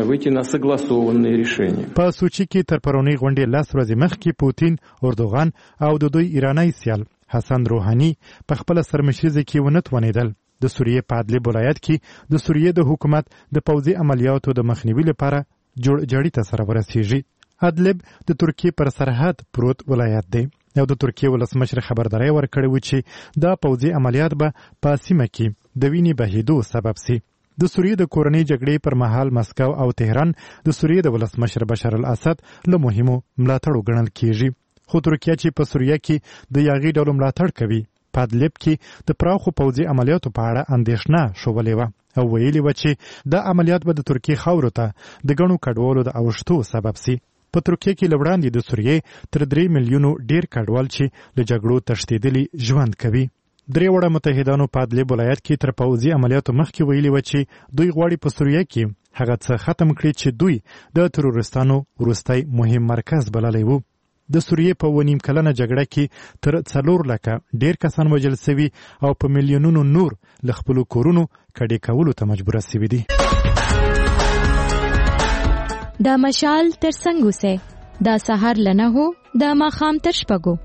N: په سوچي کې تر پرونی غونډې 10 ورځې مخکې پوتین، اردوغان او د دوی ایرانی سیال حسن روحانی په خپل سرمشري کې ونتوانیدل. د سوریې په ادلب ولایت کې د سوریې د حکومت د پوځي عملیاتو د مخنیوي لپاره جوړجاړي ته سره ورسیږي. ادلب د ترکیې پر سرحد پروت ولایت دی او د ترکیې ولسمشر خبرداري ورکړې و چې دا پوځي عملیات به په سیمه کې د وینې بهیدو سبب سي. د سوریې د کورنۍ جګړې پر مهال مسکو او تهران د سوریې د ولسمشر بشار الاسد له مهمو ملاتړو ګڼل کیږي. خو ترکیه چې په سوریه کې د یاغي ډلو ملاتړ کوي، په ادلب کې د پراخو پوځي عملیاتو په اړه اندېښنه شولې وه او ویلي و چې دا عملیات به د ترکیې خاورو ته د ګڼو کډوالو د اوښتو سبب سي. په ترکیه کې له وړاندې د سوریې تر 3 میلیونو ډیر کډوال چې له جګړو تښتېدلي ژوند کوي. درې وړه متحدانو په ادلب ولایت کې تر پوځي عملیاتو مخکې ویلي و چې دوی غواړي په سوریه کې هغه څه ختم کړي چې دوی د تروریستانو وروستی مهم مرکز بللی وو. د سوریې په 1.5 کلنه جګړه کې تر 4 لکه ډیر کسان وژل شوي او په میلیونونو نور له خپلو کورونو کډې کولو ته مجبوره شوي دي.
C: دا مشال تر څنګه سه دا سحر لنه هو دا ماخام تر شپګو.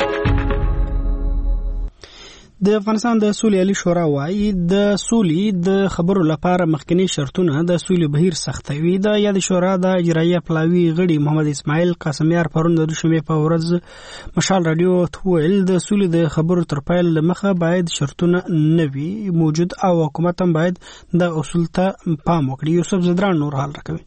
A: د افغانستان د سولې عالی شورا وايي د سولې د خبرو لپاره مخکنی شرطونه د سولې بهیر سختوي. د یاد شورا د اجرایه پلاوی غړي محمد اسماعیل قاسمیار پرون د دوشنبه په ورځ مشال رادیو تویل د سولې د خبرو تر پیل مخه باید شرطونه نوي موجود او حکومت هم باید د اصول ته پام وکړي. یوسف زدران نور حال راکوي.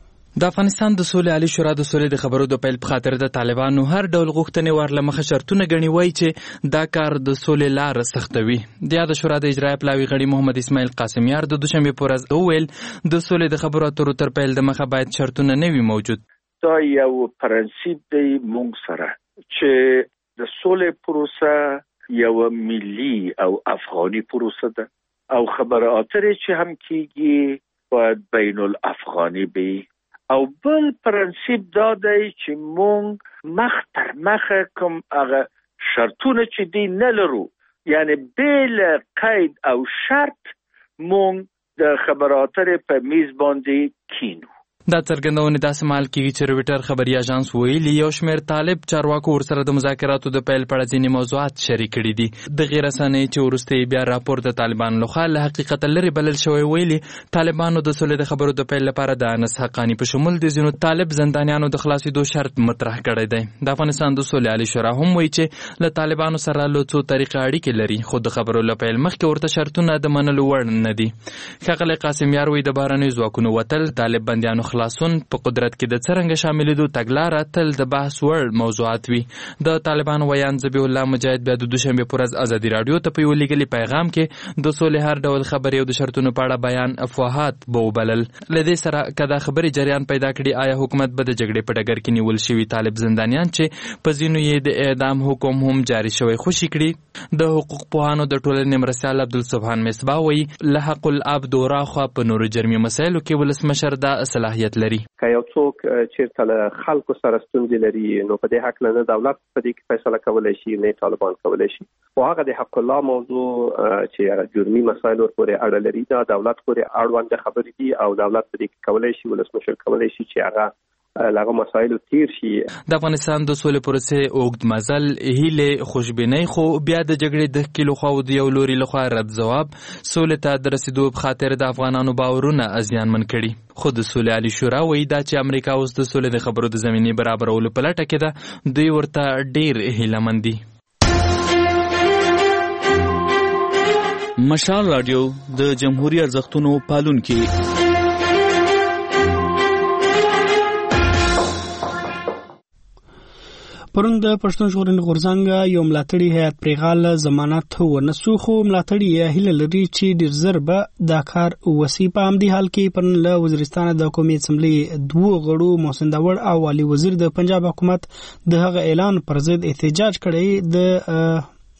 E: د افغانستان د سولې عالی شورا د سولې د خبرو د پیل په خاطر د طالبانو هر ډول غوښتنې ورله مخه شرطونه ګڼي وایي چې دا کار د سولې لار سختوي. د یاد شورا د اجرایه پلاوی غړي محمد اسماعیل قاسمیار د دوشنبه په ورځ وویل د سولې د خبرو اترو تر پیل د مخه باید شرطونه نه وي موجود.
I: دا یو پرنسپ دی مونږ سره چې د سولې پروسه یو ملي او افغاني پروسه ده او خبره اترې چې هم کیږي باید بین الافغاني وي. او بل پرنسپ دا دی چې مونږ مخ تر مخه کوم هغه شرطونه چې دی نه لرو، یعنی بل قید او شرط مونږ د خبراتره په میز باندې کینو.
E: دا څرګندونه داسې مهال کېږي چې رویټر خبري اژانس ویلي یو شمېر طالب چارواکو ورسره د مذاکراتو د پیل په اړه ځینې موضوعات شریک کړي دي. د غیر رسنۍ چې وروسته بیا راپور د طالبانو لخوا له حقیقت لري بلل شوی ویلي طالبانو د سولې د خبرو د پیل لپاره د انس حقانی په شمول د ځینو طالب زندانیانو د خلاصېدو شرط مطرح کړی دی. د افغانستان د سولې عالی شورا هم وایي چې له طالبانو سره له څو طریقې اړیکې لري خو د خبرو له پیل مخکې ورته شرطونه د منلو وړ نه دي. ښاغلی قاسمیار وایي د بهرنیو ځواکونو وتل، طالب بندیانو خلاصون، په قدرت کې د څرنګه شاملېدو تګلاره تل د بحث وړ موضوعات وي. د طالبانو ویان ذبیح الله مجاهد بیا د دوشنبه په ورځ ازادي راډیو ته په یو لیکلي پیغام کې د سولې هر ډول خبرې او د شرطونو په اړه بیان افواهات به وبلل. له دې سره که دا خبرې جریان پیدا کړي آیا حکومت به د جګړې په ډګر کې نیول شوي طالب زندانیان چې په ځینو یې د اعدام حکم هم جاري شوی خوشي کړي؟ د حقوق پوهانو د ټولنې مرستیال عبدالسبحان مصباح وایي له حق العبد راخوا په نورو جرمي مسایلو کې ولسمشر دا صلاحیت لري.
X: که یو څوک چیرته له خلکو سره ستونزې لري نو په دې حق نه دولت په دې کې فیصله کولی شي، نه طالبان کولی شي. خو هغه د حق الله موضوع چې جرمي مسایلو پورې اړه لري دا دولت پورې اړوند خبرې دي او دولت په دې کې کولی شي، ولسمشر کولی شي چې هغه لاغه مسایل تیر شي.
E: د افغانستان د سولې پروسې اوږد مزل هیله خوشبینۍ خو بیا د جګړې د کیلو خو د یو لوري لخوا رد جواب سولې ته د رسیدو په خاطر د افغانانو باورونه ازیانمن کړي. خو د سولې عالی شورا وایي دا چې امریکا اوس د سولې د خبرو د زمینې برابرولو په لټه کې ده دوی ورته ډیر هیلهمن دي.
W: مشال رادیو د جمهوریت ارزښتونو پالونکي.
A: پرون د پښتون ژغورنې غورځنګ یو ملاتړي هیات پرېغال ضمانت ونسو خو ملاتړي یې هیله لري چې ډېر ژر به دا کار وسي. په همدې حال کې پرون له وزیرستان د قومي اسمبلۍ 2 غړو محسن داوړ او والي وزیر د پنجاب حکومت د هغه اعلان پر ضد احتجاج کړی. د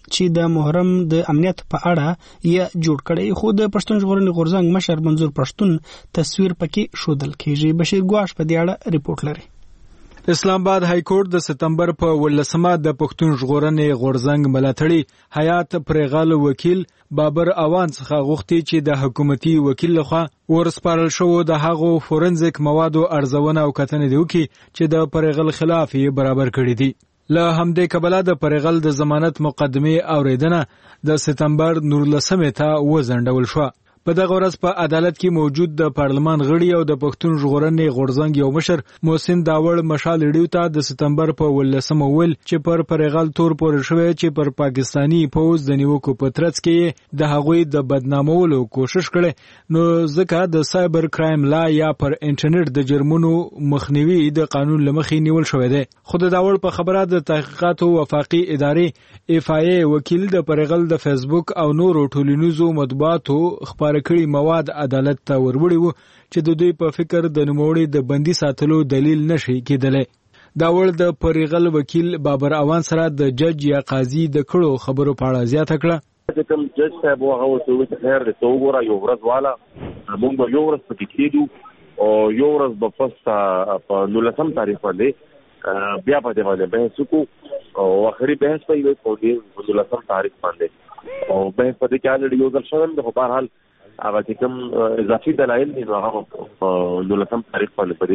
A: چې د محرم د امنیت په اړه یې جوړ کړی، خو د پښتون ژغورنې غورځنګ مشر منظور پښتون تصویر پکې ښودل کېږي. بشیر ګواش په دې اړه ریپورت لري.
B: اسلام آباد های کورټ د سپتمبر په 18مه د پښتون ژغورنې غورځنګ ملاتړي حیات پرغل وکیل بابر اوان څخه غوښتي چې د حکومتي وکیل لخوا ورسپارل شو د هغو فورنزیک موادو ارزونه او کتنې وکړي چې د پرغل خلاف یې برابر کړي دي. له همدې کبله د پرغل د ضمانت مقدمې اوریدنه د سپتمبر 19 ته وځنډول شو. په دغه ورځ په عدالت کې موجود د پارلمان غړي او د پښتون ژغورنې غورځنګ یو مشر محسن داوړ مشال ریډیو ته د سپتمبر په 18مه ویل چې پر پرغل تور پورې شوی چې پر پاکستانی پوز د نیوکو په ترڅ کې د هغوی د بدنامولو کوشش کړي، نو ځکه د سایبر کرایم لا یا پر انټرنیټ د جرمونو مخنیوي د قانون لمخې نیول شوی دی. خو د داوړ په خبره د تحقیقاتو وفاقي ادارې FIA وکیل د پرغل د فیسبوک او نورو ټولنیزو مطبوعاتو کړي مواد عدالت ته وروړي وو چې د دوی په فکر د نوموړي د بندي ساتلو دلیل نشي کېدلی. داوړ د پرغل وکیل بابر اوان سره د جج یا قاضي د کړو خبرو په اړه زیاته کړه.
F: چې کوم جج صاحب هغه وسوي چې خیر دې تو وګوره یو ورځ والا موږ به یو ورځ پکې کېدو او یو ورځ به فست په 19 تاریخ باندې بیا په دې باندې بحث وکړو او اخري بحث په یو په 19 تاریخ باندې او بحث په دې کې الډ یو ځل شوم د په هر حال هغه چې کوم اضافي دلایل دي نو هغه په 19 تاریخ باندې په دې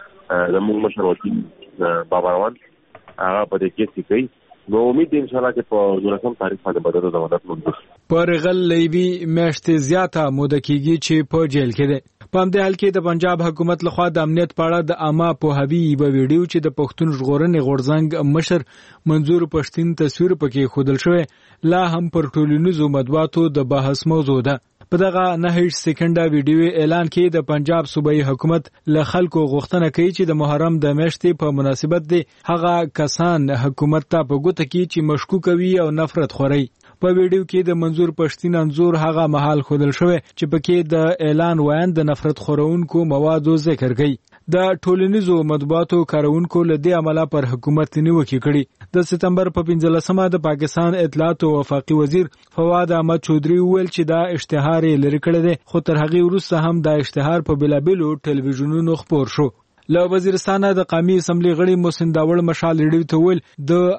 F: کې زموږ مشر وکیل بابا روان هغه په دې کې کوي. نو امید ان شاء الله چې په 19 تاریخ باندې به د ضمانت منظور.
B: پرغل لیوی میاشتې زیاته موده کېږي چې په جیل کې دی. په همدې حال کې د پنجاب حکومت لخوا د امنیت په اړه د عامه پوهاوي یوه ویډیو چې د پښتون ژغورنې غورځنګ مشر منظور پښتین تصویر پکې ښودل شوی لا هم پر ټولنیزو مطبوعاتو د بحث موضوع ده. په دغه 9 سکنډه ویډیو اعلان کې د پنجاب صوبایي حکومت له خلکو غوښتنه کوي چې د محرم د میاشتې په مناسبت دی هغه کسان حکومت ته په ګوته کې چې مشکوک وي او نفرت خوري. په ویډیو کې د منظور پښتین انځور هغه مهال ښودل شوی چې پکې د اعلان وایند د نفرت خورونکو موادو ذکر کوي. د ټولنیزو مطبوعاتو کارونکو له دې عمله پر حکومت نیوکې کړي. د سپتمبر په 15مه د پاکستان اطلاعات او وفاقي وزیر فواد احمد چودري ویل چې دا اشتهار لري کړی دی، خو تر هغه وروسته هم دا اشتهار په بلابلو ټلویزیونونو خپور شو. له وزیرستان د قومي اسمبلی غړي محسن داوړ مشال ریډیو ته ویل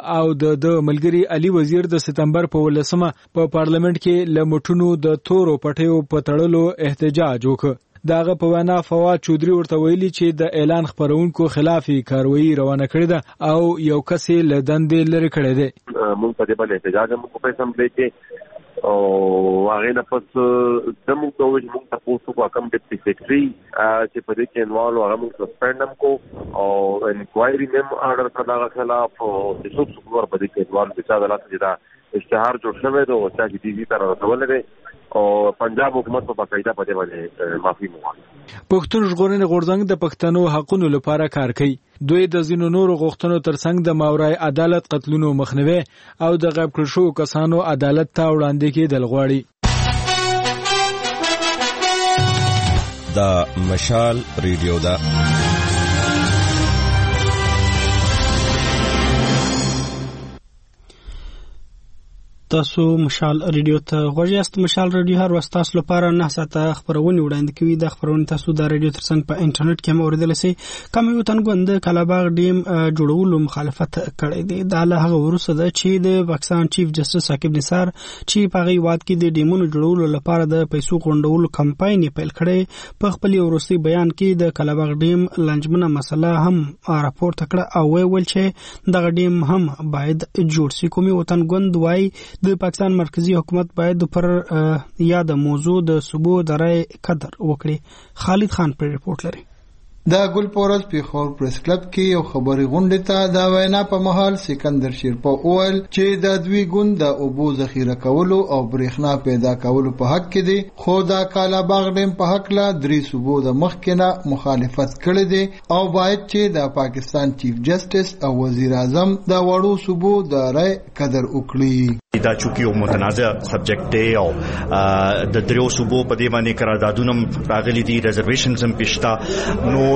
B: د ملګری علي وزیر د سپتمبر په 18مه په پارلیمنت کې له مټونو د تورو پټیو په تړلو احتجاج وکړ. داغه په وینا فواد چودري ورته ویلي چې د اعلان خبرونکو خلاف کاروایی روانه کړې ده او یو کس له دندې لري کړی دی.
F: موږ په دې باندې احتجاج هم په اسمبلی کې او هغه نه پس د موږ ته موږ تاسو کو کوم ډیپټي سیکریټري چې په دې کې انوالو هغه موږ سسپند هم کو او انکوایري هم آرډر کړل خلاف او د څو څومره په دې کې انوالو د چا د لاس دا اشتهار جوړ شوی دی او چې ټي وي تر رسول دی او پنجاب حکومت په باقاعده په دې باندې معافي وغوښته.
B: پښتون ژغورنې غورځنګ د پښتنو حقونو لپاره کار کوي. دوی د ځینو نورو غوښتنو ترڅنګ د ماورای عدالت قتلونو مخنیوي او د غیب کړل شوو کسانو عدالت ته وړاندې کېدل غواړي.
H: دا مشال ریډیو دا
A: تاسو مشال ریډیو ته غوږ یاست. مشال ریډیو هر وخت تاسو لپاره 9 ساعته خبرونه وړاندې کوي. د خبرونه تاسو د ریډیو ترڅنګ په انټرنیټ کې هم اوریدلی شئ. کوم یو تنګوند کلاباغ ډیم جوړولو مخالفت کړی دی. دا له هغه وروسته ده چې د پاکستان چیف جسټس ثاقب نثار چې په هغه هیواد کې د ډیمونو جوړولو لپاره د پیسو غونډولو کمپاین پیل کړی، په خپل وروستي بیان کې د کلاباغ ډیم لنجمنه مسله هم راپورته کړه او ویل چې دغه ډیم هم باید جوړ شي. کومي وطنګوند وایي د پاکستان مرکزی حکومت باید پر یاد موضوع د صوبو د رای قدر وکړي. خالد خان پر رپورت لري.
J: د ګلپورز پیښور پریس کلب کې یو خبري غونډه ته د وینا په محل سکندر شیرپا اول چې د دوی ګوند د اوبو ذخیره کولو او برېښنا پیدا کولو په حق کې دي، خو د کالاباغ ډیم په حق لا درې صوبو د مخکنه مخالفت کړی دي او باید چې د پاکستان چیف جسټس او وزیر اعظم د وړو صوبو د رای قدر وکړي.
L: دا چونکی یو متنازع سبجیکټ دی او د دریو صوبو په دې باندې قراردادونه راغلي دي، ریزرویشنز هم پېښتا. نو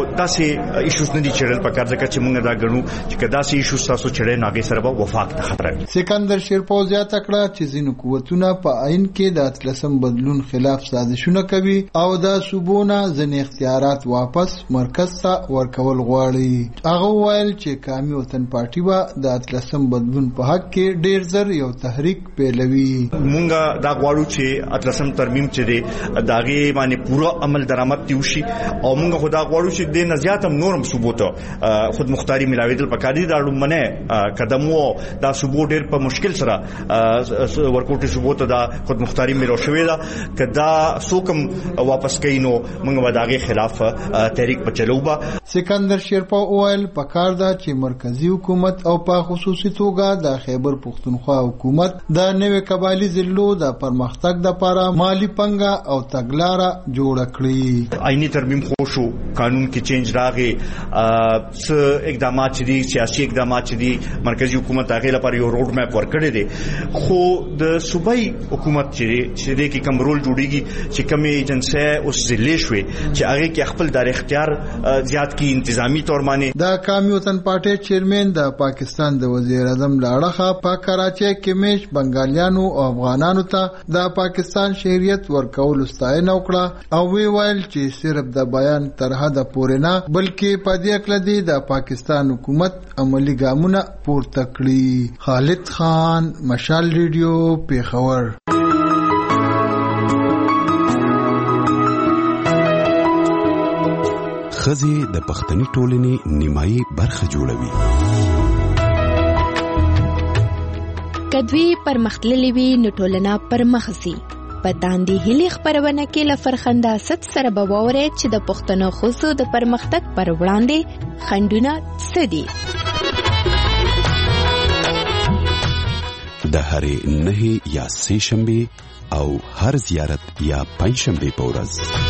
L: داسې ایشوز نه دي چړل په کار ځکه چې موږ دا غنو چې کدا سي ایشوز تاسو چړې ناګي سره به وفاق ته خطر وي.
J: سکندر شیرپو زیاته کړه چې ځینو قوتونه په عین کې د اتلسم بدلون خلاف سازشونه کوي او د صوبونه ځینې اختیارات واپس مرکز ته ورکول غواړي. هغه ویل چې قومي وطن پارټي به د اتلسم بدلون په حق کې ډیر زر یو تحریک پیلوي.
L: مونږ دا غواړو چې اتلسم ترمیم چې دی داغه باندې پورا عمل درآمد دیوشي او مونږ خدا غواړو چې د نزياتم نورم ثبوته خود مختاری ملاویدل پکاري دا لمنه قدمو دا ثبوت ډیر په مشکل سره ورکوټي ثبوت دا خود مختاری ملو شوې دا کدا سوکم واپس کینو موږ وداغه خلاف تحریک په چلوبا.
J: سکندر شیرپو اویل پکار دا چې مرکزی حکومت او په خصوصي توګه د خیبر پختونخوا حکومت د نوې قبایلی ضلعو د پرمختګ لپاره مالی پنګه او تګلارې جوړ کړي.
L: آئینی ترمیم خوشو قانون کې چینج راغی څه اقدامات دي سیاسي اقدامات دي مرکزی حکومت هغه لپاره یو روډ میپ ورکړی دی خو د صوبایي حکومت چې د کې کوم رول جوړیږي چې کوم ایجنسی اوس ضلع شوي چې هغه کې خپل دار اختیار زیات کی انتظامی تور باندې.
J: د قومي وطن پارټي چیرمن د پاکستان د وزیر اعظم لاړه په کراچۍ کې میش بنگالیانو او افغانانو ته د پاکستان شهریت ورکول ستاینه وکړه او وی ویل چې صرف د بیان تر حده پورې نه بلکې په دې کې د پاکستان حکومت عملی ګامونه پورته کړی. خالد خان، مشال ریډیو، پیښور.
G: ښځې د پښتني ټولنې نیمایي برخه جوړوي.
C: کدوی پرمختللې وي نو ټولنه پرمخسي. په داندې هلي خبرونه کې لفرخنده ست سره بوورې چې د پښتنو خصو د پرمختګ پر وړاندې خندونه سدي.
G: د هرې نه یا سې شنبه او هر زیارت یا پنځ شنبه په ورځ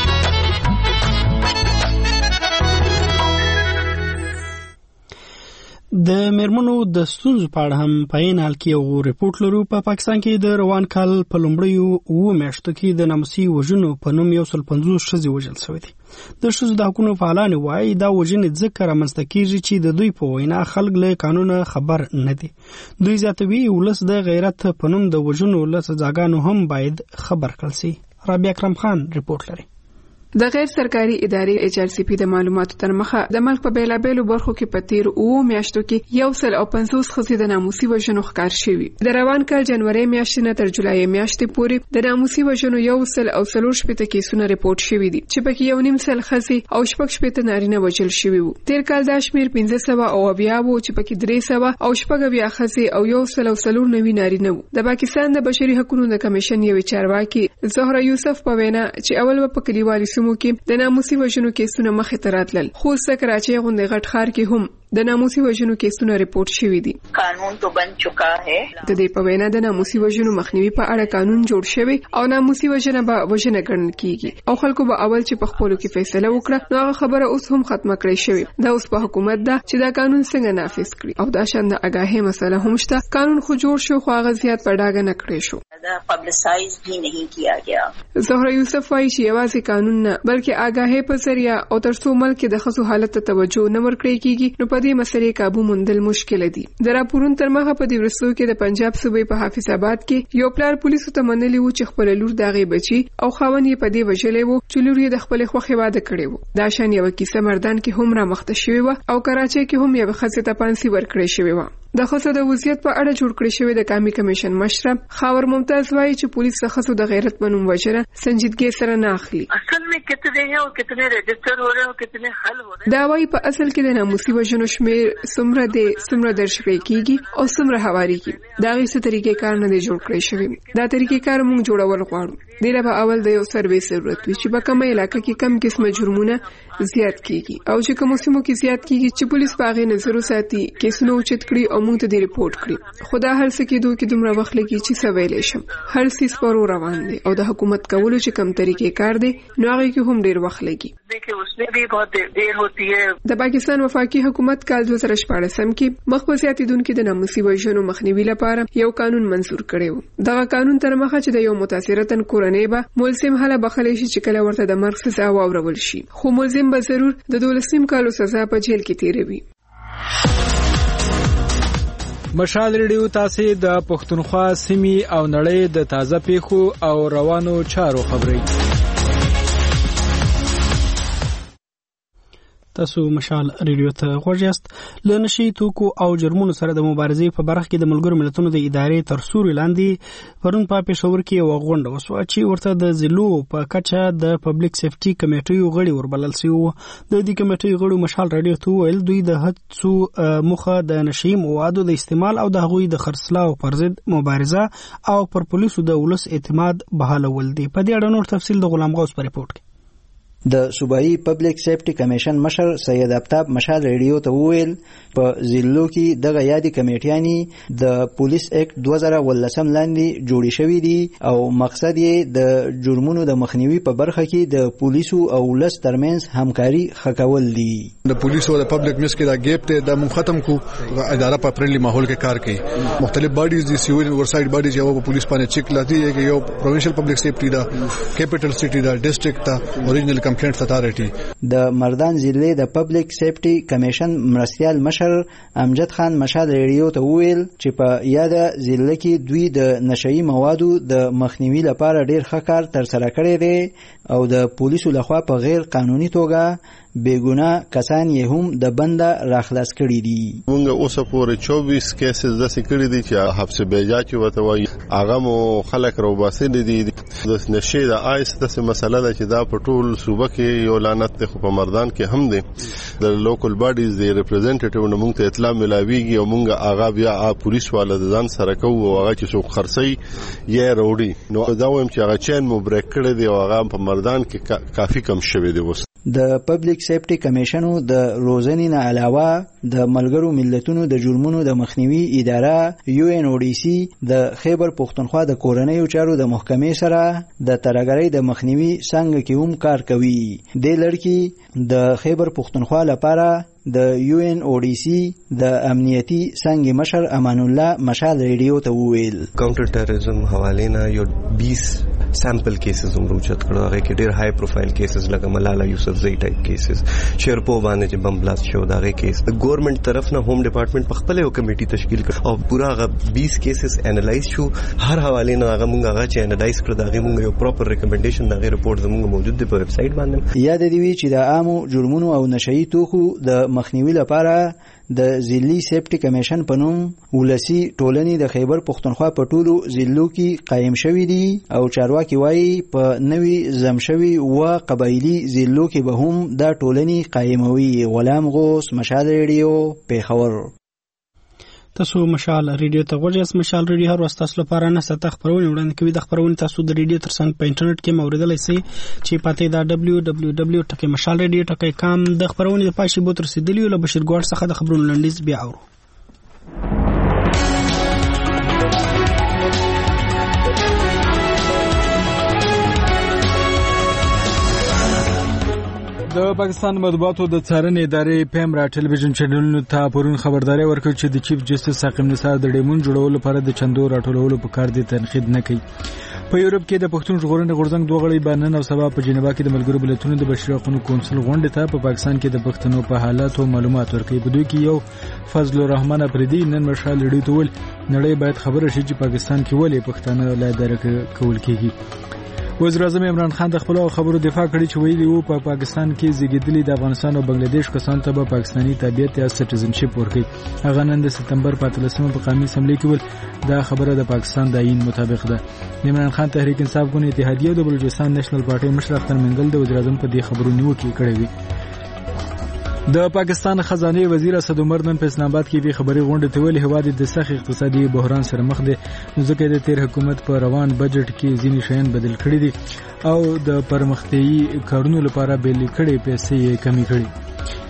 A: د میرمنو د ستونزو په اړه هم په عین حال کې یو ریپورت لرو. په پاکستان کې د روان کال په لومړیو 9 میاشتو کې د ناموسي وژنو په نوم 150 ښځې وژل شوې دي. د ښځو د حقوقو فعالان وایي دا وژنې ځکه رامنځته کېږي چې د دوی په وینا خلک له قانون خبر نه دي. دوی زیاتوي ولس د غیرت په نوم د وژنو له سزاګانو هم باید خبر کړل شي. رابعه اکرم خان ریپورت لري.
D: د غیر سرکاري ادارې HRCP د معلوماتو تر مخه د ملک په بیلابېلو برخو کې په تیر 9 میاشتو کې 150 ښځې د ناموسي وژنو ښکار شوي. د روان کال جنوري میاشتې نه تر جولای میاشتې پورې د ناموسي وژنو 140 کیسونه ریپورت شوي دي چې پکې 1.5 ښځې او 60 نارینه وژل شوي وو. تیر کال دا شمیر 500 او 70 وو چې پکې 300 او 60 ښځې او 190 نارینه وو. د پاکستان د بشري حقوقو د کمیشن یو چارواکي زهره یوسف په وینا چې اول په کلیوالي سیمو کې د ناموسي وژنو کیسونه مخې ته راتلل خو کراچۍ غونډې غټ ښار کې هم د ناموسي وژنو کیسونه ریپورت شوي دي.
K: قانون تو بن چکا ہے.
D: د دې په وینا د ناموسي وژنو مخنیوي په اړه قانون جوړ شوی او ناموسي وژنه به وژنه ګڼل کیږي او خلکو به اول چې په خپلو کې فیصله وکړه نو هغه خبره اوس هم ختمه کړې شوی. دا اوس په حکومت ده چې دا قانون څنګه نافذ کړي او دا شان د اگاهي مسله هم شته. قانون خو جوړ شو خو هغه زیات په ډاګه نه کړی شو.
K: دا پبلسایز بھی نہیں کیا گیا.
D: زهره یوسف وايي چې یوازې قانون نه بلکې اگاهي په ذریعہ او ترڅو ملک د خصو حالت ته توجه نه ورکړي کیږي نو په دې مسلې قابو موندل مشکل دي. د راپورونو تر مخه په دې ورسو کې د پنجاب صوبې په حافظ آباد کې یو پلار پولیسو ته منلي و چې خپل لور داغي بچي او خاوند یې په دې وجلې وو چې لور یې د خپل خوخي واده کړی وو. دا شان یو کیسه مردان کې هم را مخته شوی و او کراچۍ کې هم یو خصه ته پانسي ورکړی شوی و. د خصو د وضعیت په اړه جوړ کړی شوی د قومي کمیشن مشر خاور ممتاز وايي چې پولیس د خصو د غیرت منوم وجره سنجیدګي سره نه اخلي.
K: اصل میں کتنے ہیں اور کتنے رجسٹر ہو رہے ہیں اور کتنے حل ہو رہے ہیں.
D: دا وايي په اصل کې د ناموسي وژنو شمیر څومره درج کیږي او څومره حوالي کیږي. دا غي څه طریقې کار نه دی جوړ کړی شوی. دا طریقې کار موږ جوړول غواړو. د لپاره اول د یو سروې ضرورت وي چې په کومه علاقې کې کم قسمه جرمونه زیات کیږي او چې کوم سیمو کې زیات کیږي چې پولیس باغې نظر وساتي کیسونه اوچت کړي او موږ ته د ریپورت کړی. خو دا هر څه کېدو کې دومره وخت لګي چې څه ویلی شم. هر څه سپارو روان دی او د حکومت کولو چې کم طریقې کار دی نو هغه کې هم ډیر وخت لګي. د پاکستان وفاقي حکومت کال 2014 کې مخ په زیاتیدونکو د ناموسي وژنو مخنیوي لپاره یو قانون منزور کړی و. دغه قانون تر مخه چې د یو متاثره تن کورنۍ به ملزم هله بخښلی شي چې کله ورته د مرګ سزا واورول شي، خو ملزم به ضرور د 12 کالو سزا په جیل کې تیروي.
B: مشال ریډیو تاسو د پښتونخوا سیمې او نړۍ د تازه پیښو او روانو چارو خبري.
A: تاسو مشال ریډیو ته غوږ یاست. له نشي توکو او جرمونو سره د مبارزې په برخه کې د ملګرو ملتونو د ادارې تر سوري لاندې پرون په پېښور کې یو غونډه وشوه چې ورته د ضلعو په کچه د پبلک سیفټي کمیټې غړي وربلل شوي وو. د دې کمیټې غړو مشال ریډیو ته وویل دوی د هڅو موخه د نشي موادو د استعمال او د هغوی د خرڅلاو پر ضد مبارزه او پر پولیسو د ولس اعتماد بحالول دي. په دې اړه نور تفصیل د غلام غوث په ریپورت کې.
M: د صوبایي پبلک سیفټي کمیشن مشر سید افتاب مشال ریډیو ته وویل په ضلعو کې دغه یادي کمیټیانې د پولیس اکټ 2018 لاندې جوړې شوې دي او مقصد یې د جرمونو د مخنیوي په برخه کې د پولیسو او ولس ترمنځ همکاري ښه کول دي.
P: د پولیسو او د پبلک مس کې دا ګیپ ته د مون ختم کو اداره په فرندلي ماحول کې کار کوي. مختلف باډیز دي سیویل اورسایډ باډیز یو په پولیس باندې چیک لاتی دی یو پروینشل پبلک سیفټي دا کیپټل سټي دا ډیسټریکټ دا اوریجنل
M: د مردان ضلع د پبلک سیفټي کمیشن مرستیال مشر امجد خان مشال ریډیو ته وویل چې په یاده ضلع کې دوی د نشئی موادو د مخنیوي لپاره ډیر ښه کار ترسره کړی دی او د پولیسو لخوا په غیر قانوني توګه بیګونه کسان یې هم د بنده راخلاص کړي دي.
Q: موږ اوسه پورې 24 کیسز داسې کړي دي چې حبس بیجا چې وته وایي هغه مو خلک روباسي دي. د نشي د آیس داسې مسله ده چې دا په ټول صوبه کې یو لعنت دی، خو په مردان کې هم دی. د لوکل باډیز دی ریپرزنټیټیو نه موږ ته اطلاع ملاویږي او موږ هغه بیا پولیس والا د ځان سره کوو او هغه چې څوک خرڅي یې وروړي. نو دا وایم چې هغه چین مو بریک کړی دی او هغه په مردان کې کافي کم شوی دی. اوس
M: د پبلک سیفټي کمیشنو د روزنې نه علاوه د ملګرو ملتونو د جرمونو د مخنیوي اداره UNODC د خیبر پښتونخوا د کورنیو چارو د محکمې سره د ترهګرۍ د مخنیوي څنګه کې هم کار کوي. د لړکی د خیبر پښتونخوا لپاره د UNODC د امنیتي څنګه مشر امان الله مشال ریډیو ته وویل
R: کاونټر ټیرریزم حواله نه یو 20 سیمپل کیسز هم روچت کړو. هغه کې ډیر های پروفایل کیسز لکه ملالا یوسفزئی ټایپ کیسز شیرپو باندې چې بم بلاست شو دغه کیس د ګورنمنت طرف نه ہوم ډپارټمنټ په خپل یو کمیټي تشکیل کړ او پورا هغه 20 کیسز انالایز شو. هر حواله نه هغه مونږ هغه چې انالایز کړ دغه مونږ یو پراپر ریکمنډیشن دغه ریپورت زموږ موجود دی په ویب سټ باندې.
M: یاد دی چې د عامو جرمونو او نشئی توکو د مخنیوي لپاره د ضلعي سیفټي کمیشن په نوم ولسی ټولنې د خیبر پښتونخوا په ټولو ضلعو کې قائم شوې دي او چارواکي وایي په نوي زمشوي و قبایلی ضلعو کې به هم دا ټولنې قائموي. غلام غوث مشال ریډیو پیښور.
A: تاسو مشال ریډیو ته غوږ یاست. مشال ریډیو هر وخت تاسو لپاره نه ست خبرونه وړاندې کوي. د خبرونې تاسو د ریډیو ترڅنګ په انټرنیټ کې موریدلای شئ چې پته دا www.mashalradio.com. د خبرونې د پاشي بوتر رسیدلی له بشیر ګوړ څخه د خبرونو لنډیز بیا اورو.
B: د پاکستان مطبوعاتو د څارنې ادارې پیمرا ټلویزیون چینلونو ته پرون خبرداري ورکړه چې د چیف جسټس ساقم نثار د ډیمون جوړولو لپاره د چندو راټولولو په کار دي تنقید نه کوي. په یورپ کې د پښتون ژغورنې غورځنګ دوه غړي باندې نو سبا په جنیوا کې د ملګرو ملتونو د بشري حقوقو کونسل غونډې ته په پاکستان کې د پښتنو په حالاتو معلومات ورکړي. په دوی کې یو فضل الرحمن افریدي نن مشال لړۍ ته ول نړۍ باید خبره شي چې پاکستان کې ولې پښتانه لا اداره کول کیږي. وزیر اعظم عمران خان د خپل خبرو دفاع کړې چې ویلي وو په پاکستان کې زیږیدلي د افغانستان او بنگلاديش کسانو ته به پاکستاني تابعیت یا سټیزنشپ ورکړي. هغه نن د سپتمبر په 13 په قومي اسمبلی کې ول دا خبره د پاکستان د عین مطابق ده. عمران خان تحریک انصاف ګوند اتحادیه او د بلوچستان نېشنل پارټي مشر اختر منګل د وزیر اعظم په دې خبرو نیوکه کړې وي. د پاکستان خزانه وزیر اسد عمر نن په اسلام آباد کې به خبري غونډه ته ویل هواد د سخت اقتصادي بحران سره مخ دي. ځکه د تیر حکومت په روان بجټ کې ځینې شیان بدل کړي دي او د پرمختیايي کارونو لپاره بیل کړي پیسې کمی کړي.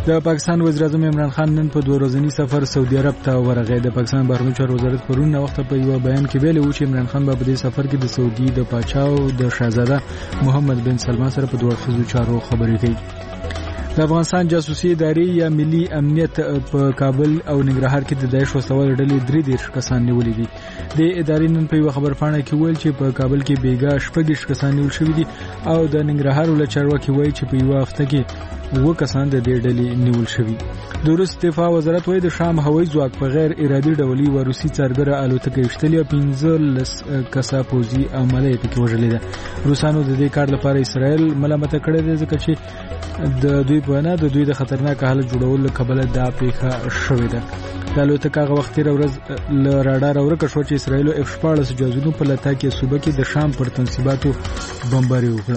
B: د پاکستان وزیر اعظم عمران خان نن په 2 ورځني سفر سعودي عرب ته ورغی. د پاکستان بهرنیو چارو وزارت پرون وخت په یو بیان کې ویلي و چې عمران خان په دې سفر کې د سعودي د پاچا او د شاهزاده محمد بن سلمان سره په دوه اړخیزو چارو خبرې کوي. د افغانستان جاسوسي ادارې یا ملي امنیت په کابل او ننګرهار کې د داعش وسوال ډلې 33 کسان نیولې دي. د ادارې نن په یو خبرپاڼه کې ویل چې په کابل کې بیګا 16 کسان نیول شوي دي او د ننګرهار ول چارواکي وایي چې په یو هفته کې 9 کسان د دې ډلې نیول شوي. د روس دفاع وزارت وایي د شام هوایي ځواک په غیر ارادي ډول و روسي څارګره الوتکه اشتلیا 15 کسا پوزي عملیات کې وژلې ده. روسانو د دې کار لپاره اسرائیل ملامت کړی دی ځکه چې د دوی په نه د دوی د خطرناک حالت جوړولو کبله دا پیښه شوې ده. د الوتکه هغه وخت ورځ ل راډار ورکه شو چې اسرائیل F-14 جازونو په لتا کې صوبه کې د شام پر تنصیباتو بمباري وکړه.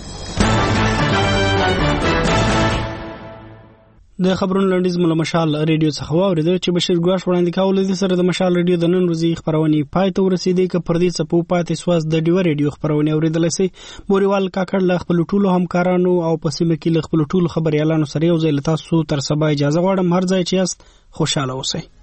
A: د خبرونو لنډیز مله مشال ریډیو څخه واوریدل چې بشیر ګواش وړاندې کول دي سره د مشال ریډیو د نن ورځې خبرونه پای ته ورسېدې ک پر دې څپو پاتې سواس د ډیو ریډیو خبرونه اوریدل سي. بوريوال کاکړ ل خپل ټولو همکارانو او پسیمه کې ل خپل ټولو خبريالانو سره یو ځای لتا سو تر سبا اجازه غواړم. هر ځای چې یاست خوشاله اوسئ.